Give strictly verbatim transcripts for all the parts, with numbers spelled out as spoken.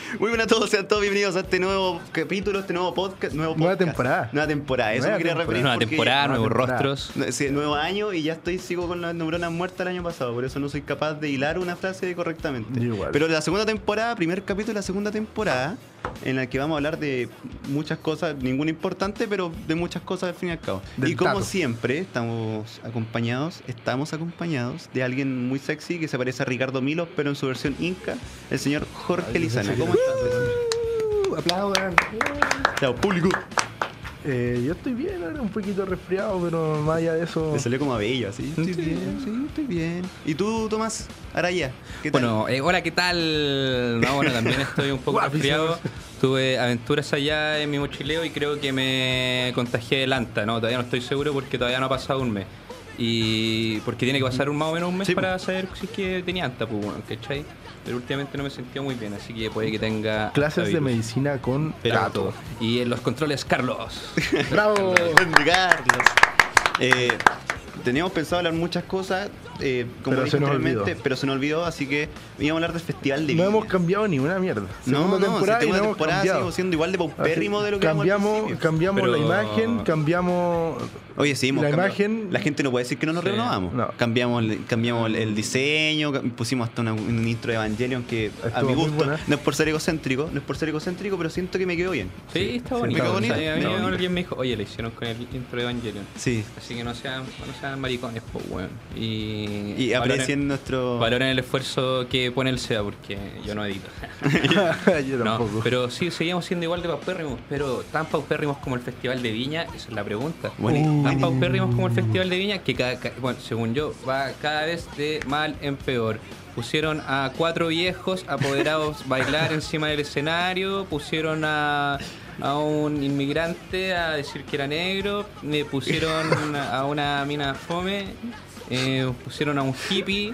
Muy buenas a todos, sean todos bienvenidos a este nuevo capítulo, este nuevo podcast, nuevo podcast. Nueva temporada. Nueva temporada, eso Nueva me quería temporada. referir. Nueva porque- temporada, nuevos temporada. rostros. Sí, nuevo año y ya estoy, sigo con las neuronas muertas el año pasado, por eso no soy capaz de hilar una frase correctamente. Yo igual. Pero la segunda temporada, primer capítulo de la segunda temporada, en la que vamos a hablar de muchas cosas, ninguna importante, pero de muchas cosas al fin y al cabo. Del y como tato. siempre, estamos acompañados, estamos acompañados de alguien muy sexy que se parece a Ricardo Milos, pero en su versión inca, el señor Jorge Ay, Lizana. yo ¿Cómo sé estás? Uh, aplaudan. Chao, público. Eh, yo estoy bien, ahora un poquito resfriado, pero más allá de eso. Me salió como a bello, así. Estoy bien, sí, estoy bien. ¿Y tú, Tomás Araya? ¿Qué tal? Bueno, eh, hola, ¿qué tal? No, bueno, también estoy un poco Guapísimo. resfriado. Tuve aventuras allá en mi mochileo y creo que me contagié de Lanta, ¿no? Todavía no estoy seguro porque todavía no ha pasado un mes. Y porque tiene que pasar un más o menos un mes Sí, para saber si es que tenía Anta, pues, bueno, ¿cachai? Pero últimamente no me sentía muy bien, así que puede que tenga Clases de virus. medicina con Pero Tato. todo. Y en los controles, Carlos. ¡Bravo! Buen Carlos. Eh, teníamos pensado hablar muchas cosas, eh, como Pero dije se nos anteriormente, olvidó. pero se nos olvidó, así que íbamos a hablar del Festival de No Viña. hemos cambiado ni una mierda. No, Segunda no, temporada si y no segunda hemos temporada cambiado. seguimos siendo igual de paupérrimo de lo que éramos al cambiamos, principio. cambiamos Pero- la imagen, cambiamos. Oye, sí, hemos la cambiado. imagen- La gente no puede decir que no nos Sí. renovamos. No. Cambiamos, el- cambiamos el, el diseño, cam- pusimos hasta una- un intro de Evangelion que a Estuvo mi muy gusto, buena. no es por ser egocéntrico, no es por ser egocéntrico, pero siento que me quedó bien. Sí, está Sí, bonito. me quedó bonito, O sea, a mí me quedó bonito. alguien me dijo, oye, le hicieron con el intro de Evangelion. Sí. Así que no sean, no sean maricones, pues, weón. Y, Y valoren- aprecien nuestro... Valoren el esfuerzo que pone el SEA, porque yo no edito. Yo No, tampoco. pero sí, seguíamos siendo igual de paupérrimos, pero tan paupérrimos como el Festival de Viña, esa es la pregunta. Bueno, Tan paupérrimos como el Festival de Viña, que cada, ca- bueno, según yo, va cada vez de mal en peor. Pusieron a cuatro viejos apoderados bailar encima del escenario, pusieron a, a un inmigrante a decir que era negro, me pusieron a una mina fome, eh, pusieron a un hippie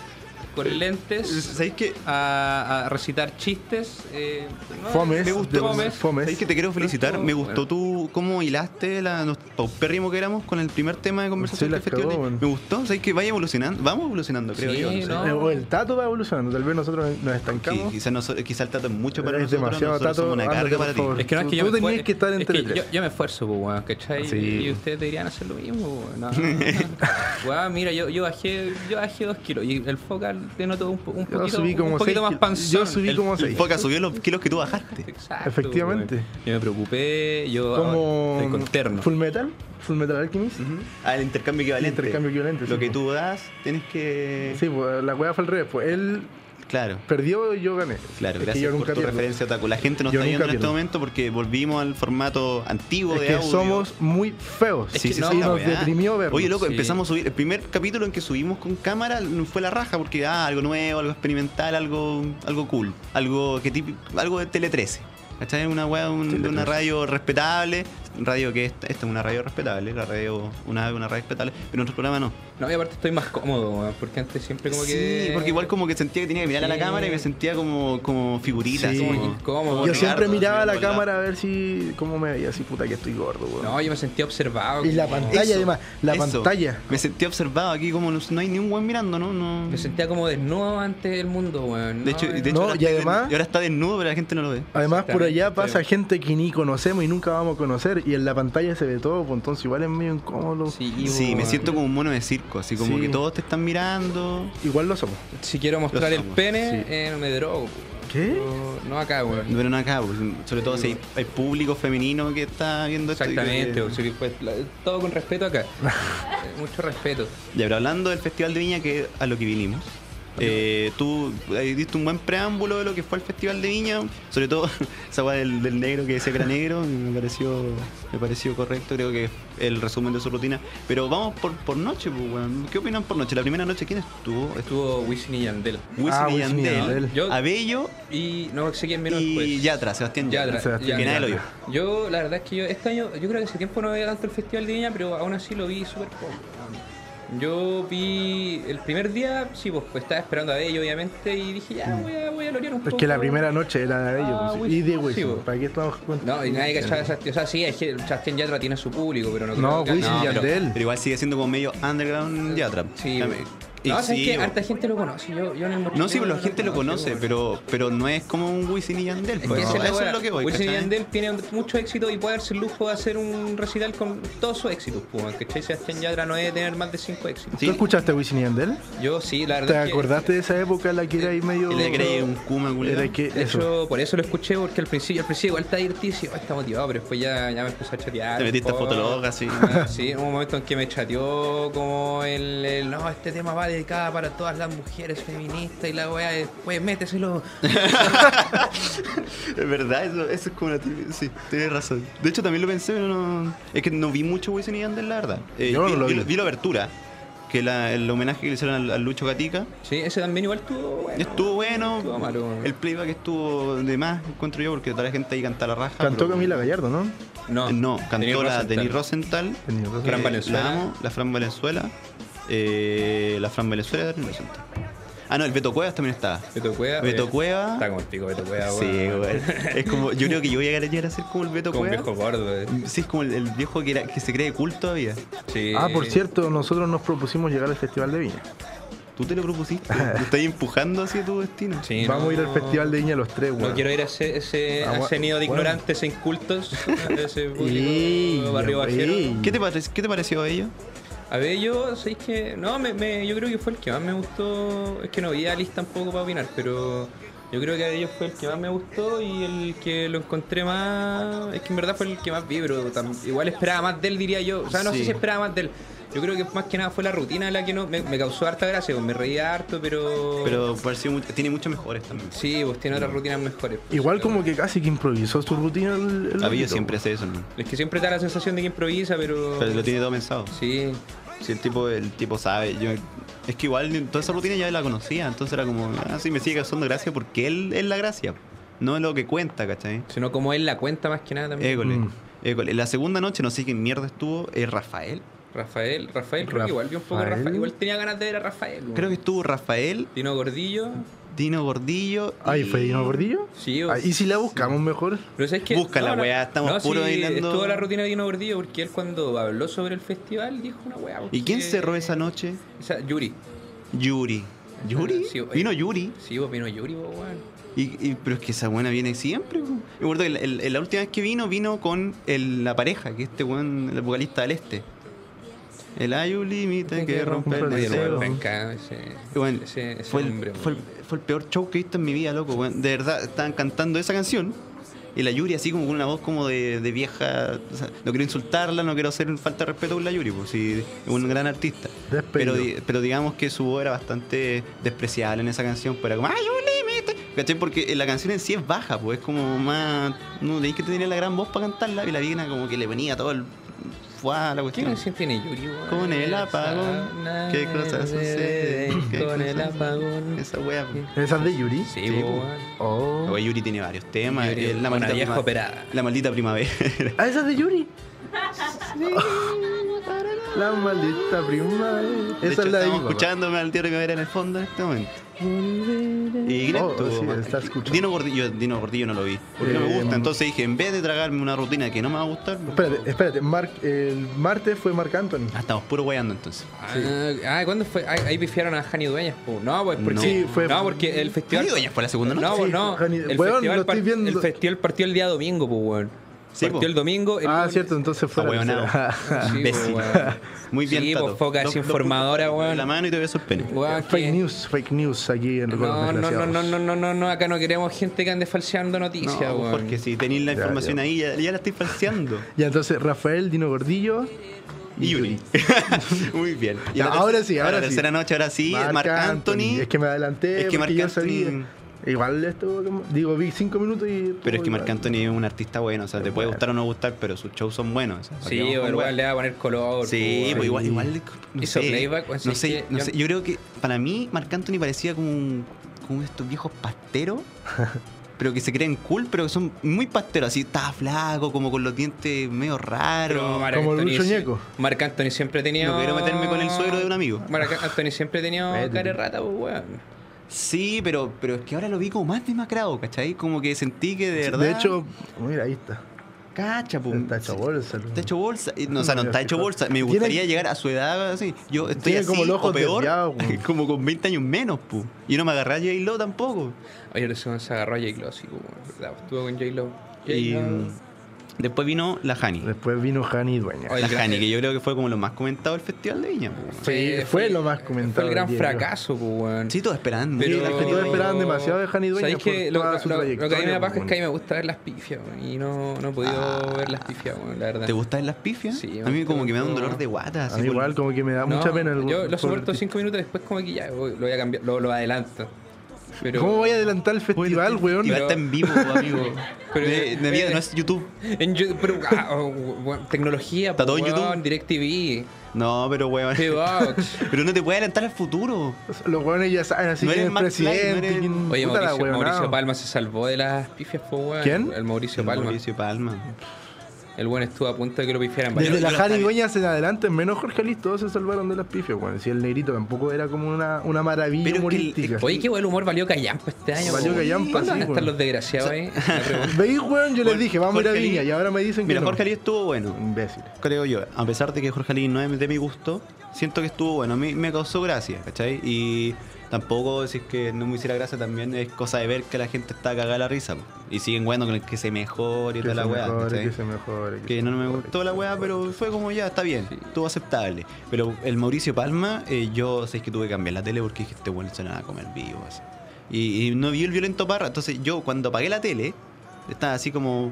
con lentes ¿sabéis qué? a, a recitar chistes. Eh, no, Fomes, Me gustó. de- fomes. ¿Sabéis que te quiero felicitar? Pero Me estuvo- gustó tú cómo hilaste la nos paupérrimo que éramos con el primer tema de conversación Sí, la del festival. cagó, de- bueno. Me gustó, ¿sabéis que vaya evolucionando? Vamos evolucionando, creo Sí, yo. No sé. no. Eh, o el Tato va evolucionando, tal vez nosotros nos Qui- estancamos. Quizás noso- quizá el Tato es mucho para Es nosotros, demasiado nosotros Tato, somos una ándate, carga por para ti. favor. Es que no es que Tú- yo tú me tenías esfuer- que estar en es que Tele tres. yo, yo me esfuerzo, pues, weón, ¿cachai? Sí. Y ustedes deberían hacer lo mismo, weón. No, no. Weón, mira, yo, yo bajé yo bajé dos kilos y el focal te noto un, po- un Yo poquito, subí como un poquito seis más kilos. panzón. Yo subí El- como el seis. Foca subió los kilos que tú bajaste. Exacto, Efectivamente. weón. Yo me preocupé, yo Como estoy con terno. Full Metal, Full Metal Alchemist. Ah, el intercambio equivalente. intercambio equivalente, Lo sí, que po. tú das, tienes que... Sí, pues la weá fue al revés. Pues él Claro. perdió y yo gané. Claro, Es que gracias yo por nunca tu pierdo. referencia, Otaku. La gente nos Yo está viendo nunca en este pierdo. momento porque volvimos al formato antiguo Es de que audio. somos muy feos. Es Sí, que sí, no, sí, y la nos weá. deprimió verlo. Oye, loco, Sí. empezamos a subir. El primer capítulo en que subimos con cámara no fue la raja porque, ah, algo nuevo, algo experimental, algo algo cool. Algo que típico, algo de Tele trece. ¿Cachai? Una weá, un- Tele una trece. radio respetable. Radio que esta, esta es una radio respetable, la radio, una, una radio respetable, pero nuestro programa no. No, y aparte estoy más cómodo, weón, porque antes siempre como que... Sí, porque igual como que sentía que tenía que mirar a la Sí. cámara y me sentía como, como figurita. Sí. así Como como- incómodo. como Yo Ricardo, siempre miraba a la mirando al lado. cámara a ver si cómo me veía, así puta que estoy gordo, weón. No, yo me sentía observado. Y la como- pantalla, Eso, además, la eso. pantalla. Me sentí observado aquí como no, no hay ni un buen mirando, ¿no? no Me sentía como desnudo ante el mundo, weón. de No, hecho, de eh, hecho No, ahora y estoy además- desnudo- y ahora está desnudo, pero la gente no lo ve. Además, por allá Exactamente, pasa sí. gente que ni conocemos y nunca vamos a conocer. Y en la pantalla se ve todo, pues entonces igual es medio incómodo. Sí, Sí, me weón. siento como un mono de circo, así como Sí. que todos te están mirando. Igual lo somos. Si quiero mostrar Lo el somos, pene, sí. eh, me drogo. ¿Qué? No, no acá, weón. Pero no acá, pues, sobre todo si hay, hay público femenino que está viendo esto. y que- Exactamente, o sea, que, pues, la- todo con respeto acá. Eh, Mucho respeto. Ya, pero hablando del Festival de Viña, que es a lo que vinimos. Eh, tú eh, diste un buen preámbulo de lo que fue el Festival de Viña, sobre todo esa weá del, del negro que decía que era negro, me pareció, me pareció correcto, creo que es el resumen de su rutina. Pero vamos por, por noche, pues, weón. ¿Qué opinan por noche? La primera noche, ¿quién estuvo? Estuvo Wisin y Yandel. Wisin Ah, y Wisin y Yandel, Yandel. Yo- Abello Y no sé quién vino y después. Yatra, Sebastián Yatra. Yatra, Sebastián que nadie lo vio. Yatra. Yo, la verdad es que yo este año, yo creo que hace tiempo no veía tanto el Festival de Viña, pero aún así lo vi súper poco. Yo vi el primer día, sí, pues, pues, estaba esperando a Bello, obviamente, y dije, ya, voy a, voy a lorear un Es poco. que la primera noche era de ellos. Ah, pues, Wisin. y de Sí, Wisin. pues. ¿Para qué estamos con- No, y nadie cachaba esa. O sea, sí, es que Sebastián Yatra tiene su público, pero no No, creo que- Wisin y pero- Yandel. Pero igual sigue siendo como medio underground Yatra. Sí, A mí- Y No, sabes sí, que bo. harta gente lo conoce. Yo, yo en el No, sí, mochileo pero la gente lo conoce, bo. pero, pero no es como un Wisin y Yandel. Es Pues, que esa no, es la eso weá. es lo que voy, Wisin y ¿cachai? Yandel tiene mucho éxito y puede darse el lujo de hacer un recital con todos sus éxitos. Pues, ¿cachai? Sebastián Yatra no debe tener más de cinco éxitos. Sí. ¿Tú escuchaste a Wisin y Yandel? Yo sí, la ¿Te verdad. es que- acordaste de esa época en la que era ahí medio... Y le creí un Kuma, culiao. Era que De eso. hecho, por eso lo escuché, porque al principio, al principio igual está divertido, oh, está motivado, pero después ya, ya me empezó a chatear. Te metiste un poco. fotolog así. Sí, hubo un momento en que me chateó como el, el, no, este tema va dedicado para todas las mujeres feministas y la weá, después méteselo. Es verdad, eso, eso es como una típica- sí, tienes razón. De hecho también lo pensé, pero no. Es que no vi mucho Wisin y Yandel, la verdad. Eh, Yo no vi, lo vi vi. vi la abertura, que la, el homenaje que le hicieron al, al Lucho Gatica. Sí, ese también igual estuvo bueno. Estuvo bueno. Estuvo malo. El playback estuvo de más, encuentro yo, porque toda la gente ahí canta la raja. Cantó pero- Camila Gallardo, ¿no? No, Eh, No, cantó Denis la Rosenthal. Denis Rosenthal. Denis Rosenthal. que Fran Valenzuela. La amo, la Fran Valenzuela. Eh, la Fran Valenzuela y Denis Rosenthal. Ah, no, el Beto Cuevas también estaba. Beto Cueva. Beto eh, Cueva. Está como el pico Beto Cueva, Sí, weón. güey. Es como, yo creo que yo voy a llegar a ser como el Beto Como un Cuevas. viejo gordo, eh. Sí, es como el, el viejo que, era, que se cree cool todavía. Sí. Ah, por cierto, nosotros nos propusimos llegar al Festival de Viña. Tú te lo propusiste. Te estás empujando hacia tu destino. Sí, Vamos no, a ir al Festival de Viña los tres, No weón. quiero ir a ese, ese, a Ah, ese nido de bueno. ignorantes e incultos, a ese público Y- barrio bajero. y- ¿Qué te, parec- ¿Qué te pareció a ellos? A ver, yo, ¿sabéis que? No, me, me- yo creo que fue el que más me gustó. Es que no vi a Alice tampoco para opinar, pero yo creo que a ellos fue el que más me gustó y el que lo encontré más. Es que en verdad fue el que más vi, pero tam- igual esperaba más de él, diría yo. O sea, no Sí. sé si esperaba más de él. Yo creo que más que nada fue la rutina la que no me, me causó harta gracia, pues me reía harto, pero. Pero pareció muy- tiene muchos mejores también. Sí, pues tiene otras rutinas mejores. pues. Igual como que casi que improvisó su rutina el, el A mí loquito, siempre hace eso, ¿no? Es que siempre da la sensación de que improvisa, pero. Pero lo tiene todo pensado. Sí. Si el tipo, el tipo sabe, yo es que igual toda esa rutina ya la conocía, entonces era como, ah, sí, me sigue causando gracia porque él es la gracia, no es lo que cuenta, ¿cachai? Sino como él la cuenta más que nada también. École, Mm. école. La segunda noche, no sé quién mierda estuvo, es Rafael. Rafael, Rafael creo que igual vi un poco de Rafael. Rafael. Igual tenía ganas de ver a Rafael. ¿no? Creo que estuvo Rafael, Dino Gordillo. Dino Gordillo. Ay, y- ¿fue Dino Gordillo? Sí, o- Ah, ¿y si la buscamos mejor? Pero ¿sabes qué? Busca la No, no, weá, estamos no, puro sí, bailando. Estuvo la rutina de Dino Gordillo porque él cuando habló sobre el festival dijo una weá. ¿Y quién porque- cerró esa noche? Esa, Yuri. Yuri. ¿Yuri? Sí, oye. Vino Yuri. Sí, vos vino Yuri, vos, weón. Y, y- pero es que esa buena viene siempre. Po. Me acuerdo que el- el- la última vez que vino, vino con el- la pareja, que este weón, el vocalista del este. El hay un límite que rompe el romper el Oye, el deseo. weón deseo. penca, ese, Bueno, ese, ese fue, el, hombre, fue, el, weón. fue el peor show que he visto en mi vida, loco. weón. De verdad, estaban cantando esa canción. Y la Yuri así como con una voz como de, de vieja. O sea, no quiero insultarla, no quiero hacer falta de respeto con la Yuri, pues sí, es un gran artista. Despedido. Pero, di- pero digamos que su voz era bastante despreciable en esa canción. Pues era como, ¡ay, un límite! ¿Cachai? Porque la canción en sí es baja, pues es como más. No tenéis que tener la gran voz para cantarla. Y la vieja como que le venía todo el. Fuá, la ¿Qué cuestión. canción tiene Yuri, weón? Con el apagón, Esa ¿qué cosas suceden? ¿Qué Con el cosas- apagón. Esa wea. ¿Esa es de Yuri? Sí, Sí, po, po. weón. Oh. Oye, Yuri tiene varios temas. Yuri, eh, la, una maldita vieja prima- operada. la maldita primavera. Ah, esa es de Yuri. La maldita primavera. De Esa hecho, es la de estamos mi papá. escuchando Maldita Primavera en el fondo en este momento. Y Oh, Greto, sí, man. está escuchando. Dino Gordillo, Dino Gordillo no lo vi. Porque no me Eh, gusta. Entonces dije, en vez de tragarme una rutina que no me va a gustar, Espérate, espérate. Mark, el martes fue Marc Anthony. ah, estamos puro weyando entonces. Ah, ah, ¿cuándo fue? Ah, ahí pifiaron a Jani Dueñas, po. No, pues porque. No. Sí, fue- No, porque el festival. ¿Jani Dueñas fue la segunda noche? No, Sí, pues no. Jani- El, Weón, festival lo estoy par- viendo. el festival partió el día domingo, pues, weón. Sí, partió po. el domingo. El Ah, lunes- cierto, entonces fue Ah, la weonado. tercera. Sí, Imbécil. po, weón. Muy bien, Sí, Tato. pues, foca Dos- así dos informadora, puntos weón. la mano y te beso el pene. Weón, Fake que- news, fake news aquí en Recuerdos No, no, no, Desgraciados. no, no, no, no, no, acá no queremos gente que ande falseando No, noticias, pues, weón. porque si tenéis la Ya, información ya. ahí, ya, ya la estoy falseando. Ya, entonces Rafael, Dino Gordillo Y Yuri. Muy bien. Y Ya, la ahora tercera- sí, ahora la sí. tercera noche, ahora sí, Marc Anthony. Es que me adelanté. Es que porque Marc yo Anthony- sabía. Igual esto, como- digo, vi cinco minutos y. Pero es que igual. Marc Anthony es un artista bueno, o sea, te puede bueno. gustar o no gustar, pero sus shows son buenos. o sea, ¿para qué Sí, vamos con el weas? weón le va a poner color. Sí, pues, pues igual, Sí. igual, no Hizo sé, playback, o sea, no es sé, que no yo- sé, yo creo que para mí Marc Anthony parecía como un, como estos viejos pasteros, pero que se creen cool, pero que son muy pasteros, así, estaba flaco, como con los dientes medio Pero raros. Marc Como Anthony Lucho sí- Ñeco. Marc Anthony siempre tenía. No quiero meterme con el suegro de un amigo. Marc Anthony siempre tenía Métete. cara de rata, pues, weón. Sí, pero, pero es que ahora lo vi como más demacrado, ¿cachai? Como que sentí que de verdad... De hecho, mira, ahí está. Cacha, pum. Está hecho bolsa. Está hecho bolsa. Y, no, o sea, no está hecho bolsa. Me Tiene- gustaría llegar a su edad así. Yo estoy Tiene así, como los ojos o peor, desviados, po. como con veinte años menos, pu. Y no me agarré a J-Lo tampoco. Oye, ese weón se agarró a J-Lo, así como, ¿verdad? Estuvo con J-Lo. Y J-Lo. mm, después vino la Hani. Después vino Hani Dueña. Oye, La el gran- Hani, que yo creo que fue como lo más comentado del Festival de Viña, pu. Sí, fue lo más comentado Fue el gran del día, creo. fracaso, pues, weón. Sí, todos esperando. Pero- Sí, es que todos esperaban demasiado de Hani Dueña ¿Sabéis por que lo, toda lo- su lo- lo que a mí me trayectoria, pasa es pues, que a mí me gusta ver las pifias, weón, y no, no he podido Ah. ver las pifias, weón, la verdad. ¿Te gustan las pifias? Sí, a mí me como que me da un gustó. dolor de guata. A Así mí por- igual como que me da No, mucha pena. el- Yo lo por- soporto cinco minutos después como que ya voy- lo voy a cambiar, lo, lo adelanto. Pero, ¿Cómo voy a adelantar el festival, Oye, weón? Y va a Pero- estar en vivo, amigo. Pero- de, de vida, eh, no es YouTube. En YouTube, pero, ah, oh, weón, tecnología, Está todo en weón, YouTube. DirecTV, No, pero weón. T-Box. Pero no te puede adelantar al futuro. Los weones ya saben así No quién eres es Max Light, presidente. no eres- quién- Oye, puta la Mauricio, weonao. Mauricio Palma se salvó de las pifias, po, weón. ¿Quién? El Mauricio El Palma. Mauricio Palma. El buen estuvo a punto de que lo pifiaran. Desde varias yo la lo Hani sabía. Dueñas en adelante, menos Jorge Alice, todos se salvaron de las pifias, weón. Si el negrito tampoco era como una, una maravilla Pero es que el- humorística. Oye, qué buen humor valió Callampa este año. Valió po. Callampa, ¿Cuándo van sí, a estar weón. los desgraciados ahí? Me pregunto. ¿Veis, weón? Yo les Jorge- dije, vamos a ir a Jorge Viña Ali- y ahora me dicen que Mira, no. Jorge Ali estuvo bueno. Imbécil. Creo yo. A pesar de que Jorge Ali no es de mi gusto, siento que estuvo bueno. A mí me causó gracia, ¿cachai? Y tampoco, si es que no me hiciera gracia, también es cosa de ver que la gente está cagada de la risa, po. Y siguen bueno con el que se mejore y Que toda se la weá, mejore, ¿cachai? que se mejore. Que no me gustó la weá, pero fue como ya, está bien, estuvo aceptable. Pero el Mauricio Palma, eh, yo sé que tuve que cambiar la tele porque dije, este bueno se nada a comer vivo. Así. Y, y no vi el violento Parra, entonces yo cuando apagué la tele, estaba así como...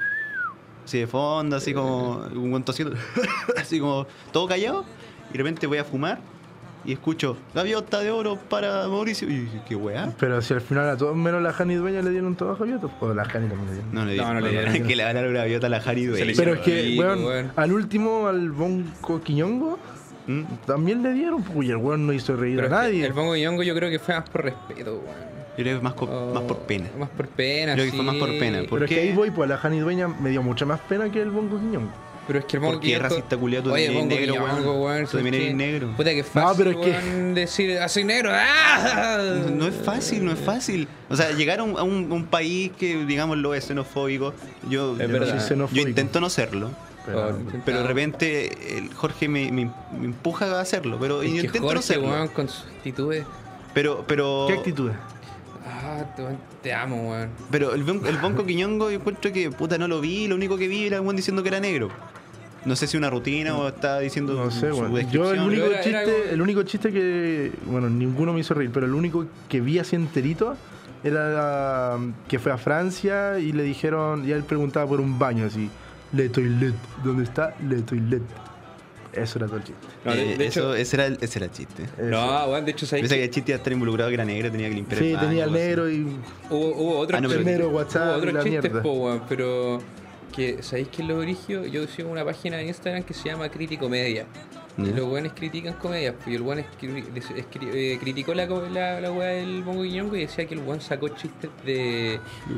Así de fondo, así como un buen tosiendo, así como todo callado. Y de repente voy a fumar y escucho, gaviota de oro para Mauricio. Y dije, qué weá. Pero si al final a todos menos la Hani Dueña le dieron todos gaviotas, o la Hani también le dieron. No le No, no le dieron. dieron. Que le van a dar una gaviota a la Jari Se le Dueña. Pero es que, Rico, weón, weón. al último, al Bonco Quiñongo, ¿Mm? también le dieron, pues, y el weón no hizo reír Pero a es que nadie. el Bongo Yongo yo creo que fue más por respeto, weón. Yo creo que más, co- Oh, más por pena. Más por pena, Creo que sí. fue más por pena, por- Pero es que qué? ahí voy, pues la Hani Dueña me dio mucha más pena que el Bonco Quiñongo. Pero es que el Bongo ¿Por qué Quillongo- racista culiao? Tú Oye, también Bongo eres negro, Quillongo, weón. weón. Tú también ¿sabes eres qué? negro. Puta que fácil, pero es que- weón, decir, ah, soy negro. ¡Ah! No es fácil, no es fácil. O sea, llegar a un, a un- un país que, digámoslo, es xenofóbico. Yo, Es yo, verdad. yo Sí, xenofóbico. intento no serlo. Pero, Oh, Pero de repente el Jorge me, me- me empuja a hacerlo. Pero Es yo que intento Jorge, no serlo. weón, con sus actitudes. Pero, pero, ¿qué actitud? Ah, te, te amo, weón. pero el, bon- el Bonco Quiñongo, yo encuentro que puta no lo vi. Lo único que vi era un buen diciendo que era negro. No sé si una rutina o estaba diciendo No sé, su weón. Yo descripción. el único Pero era- era chiste, algo- el único chiste que, bueno, ninguno me hizo reír, pero el único que vi así enterito era um, que fue a Francia y le dijeron, y él preguntaba por un baño así, le toilet, ¿dónde está? Le toilet. Eso era todo el chiste. No, de- Eh, de eso, hecho- ese, era el, ese era el chiste. Eso. No, weón, de hecho, ¿sabes Pensé que qué? el chiste iba a estar involucrado que era negro, tenía que limpiar Sí, el baño, tenía el algo así. negro y Hubo, hubo otros Ah, no, pero- el negro WhatsApp hubo y otros la chistes, mierda. po, weón, pero que ¿sabéis qué es lo origio? Yo sigo una página en Instagram que se llama Crítico Media. Y Ya. los weones critican comedias, pues, y el weón escri- des- escri- eh, criticó la, co- la, la weá del Bongo Quiñongo y decía que el weón sacó chistes de,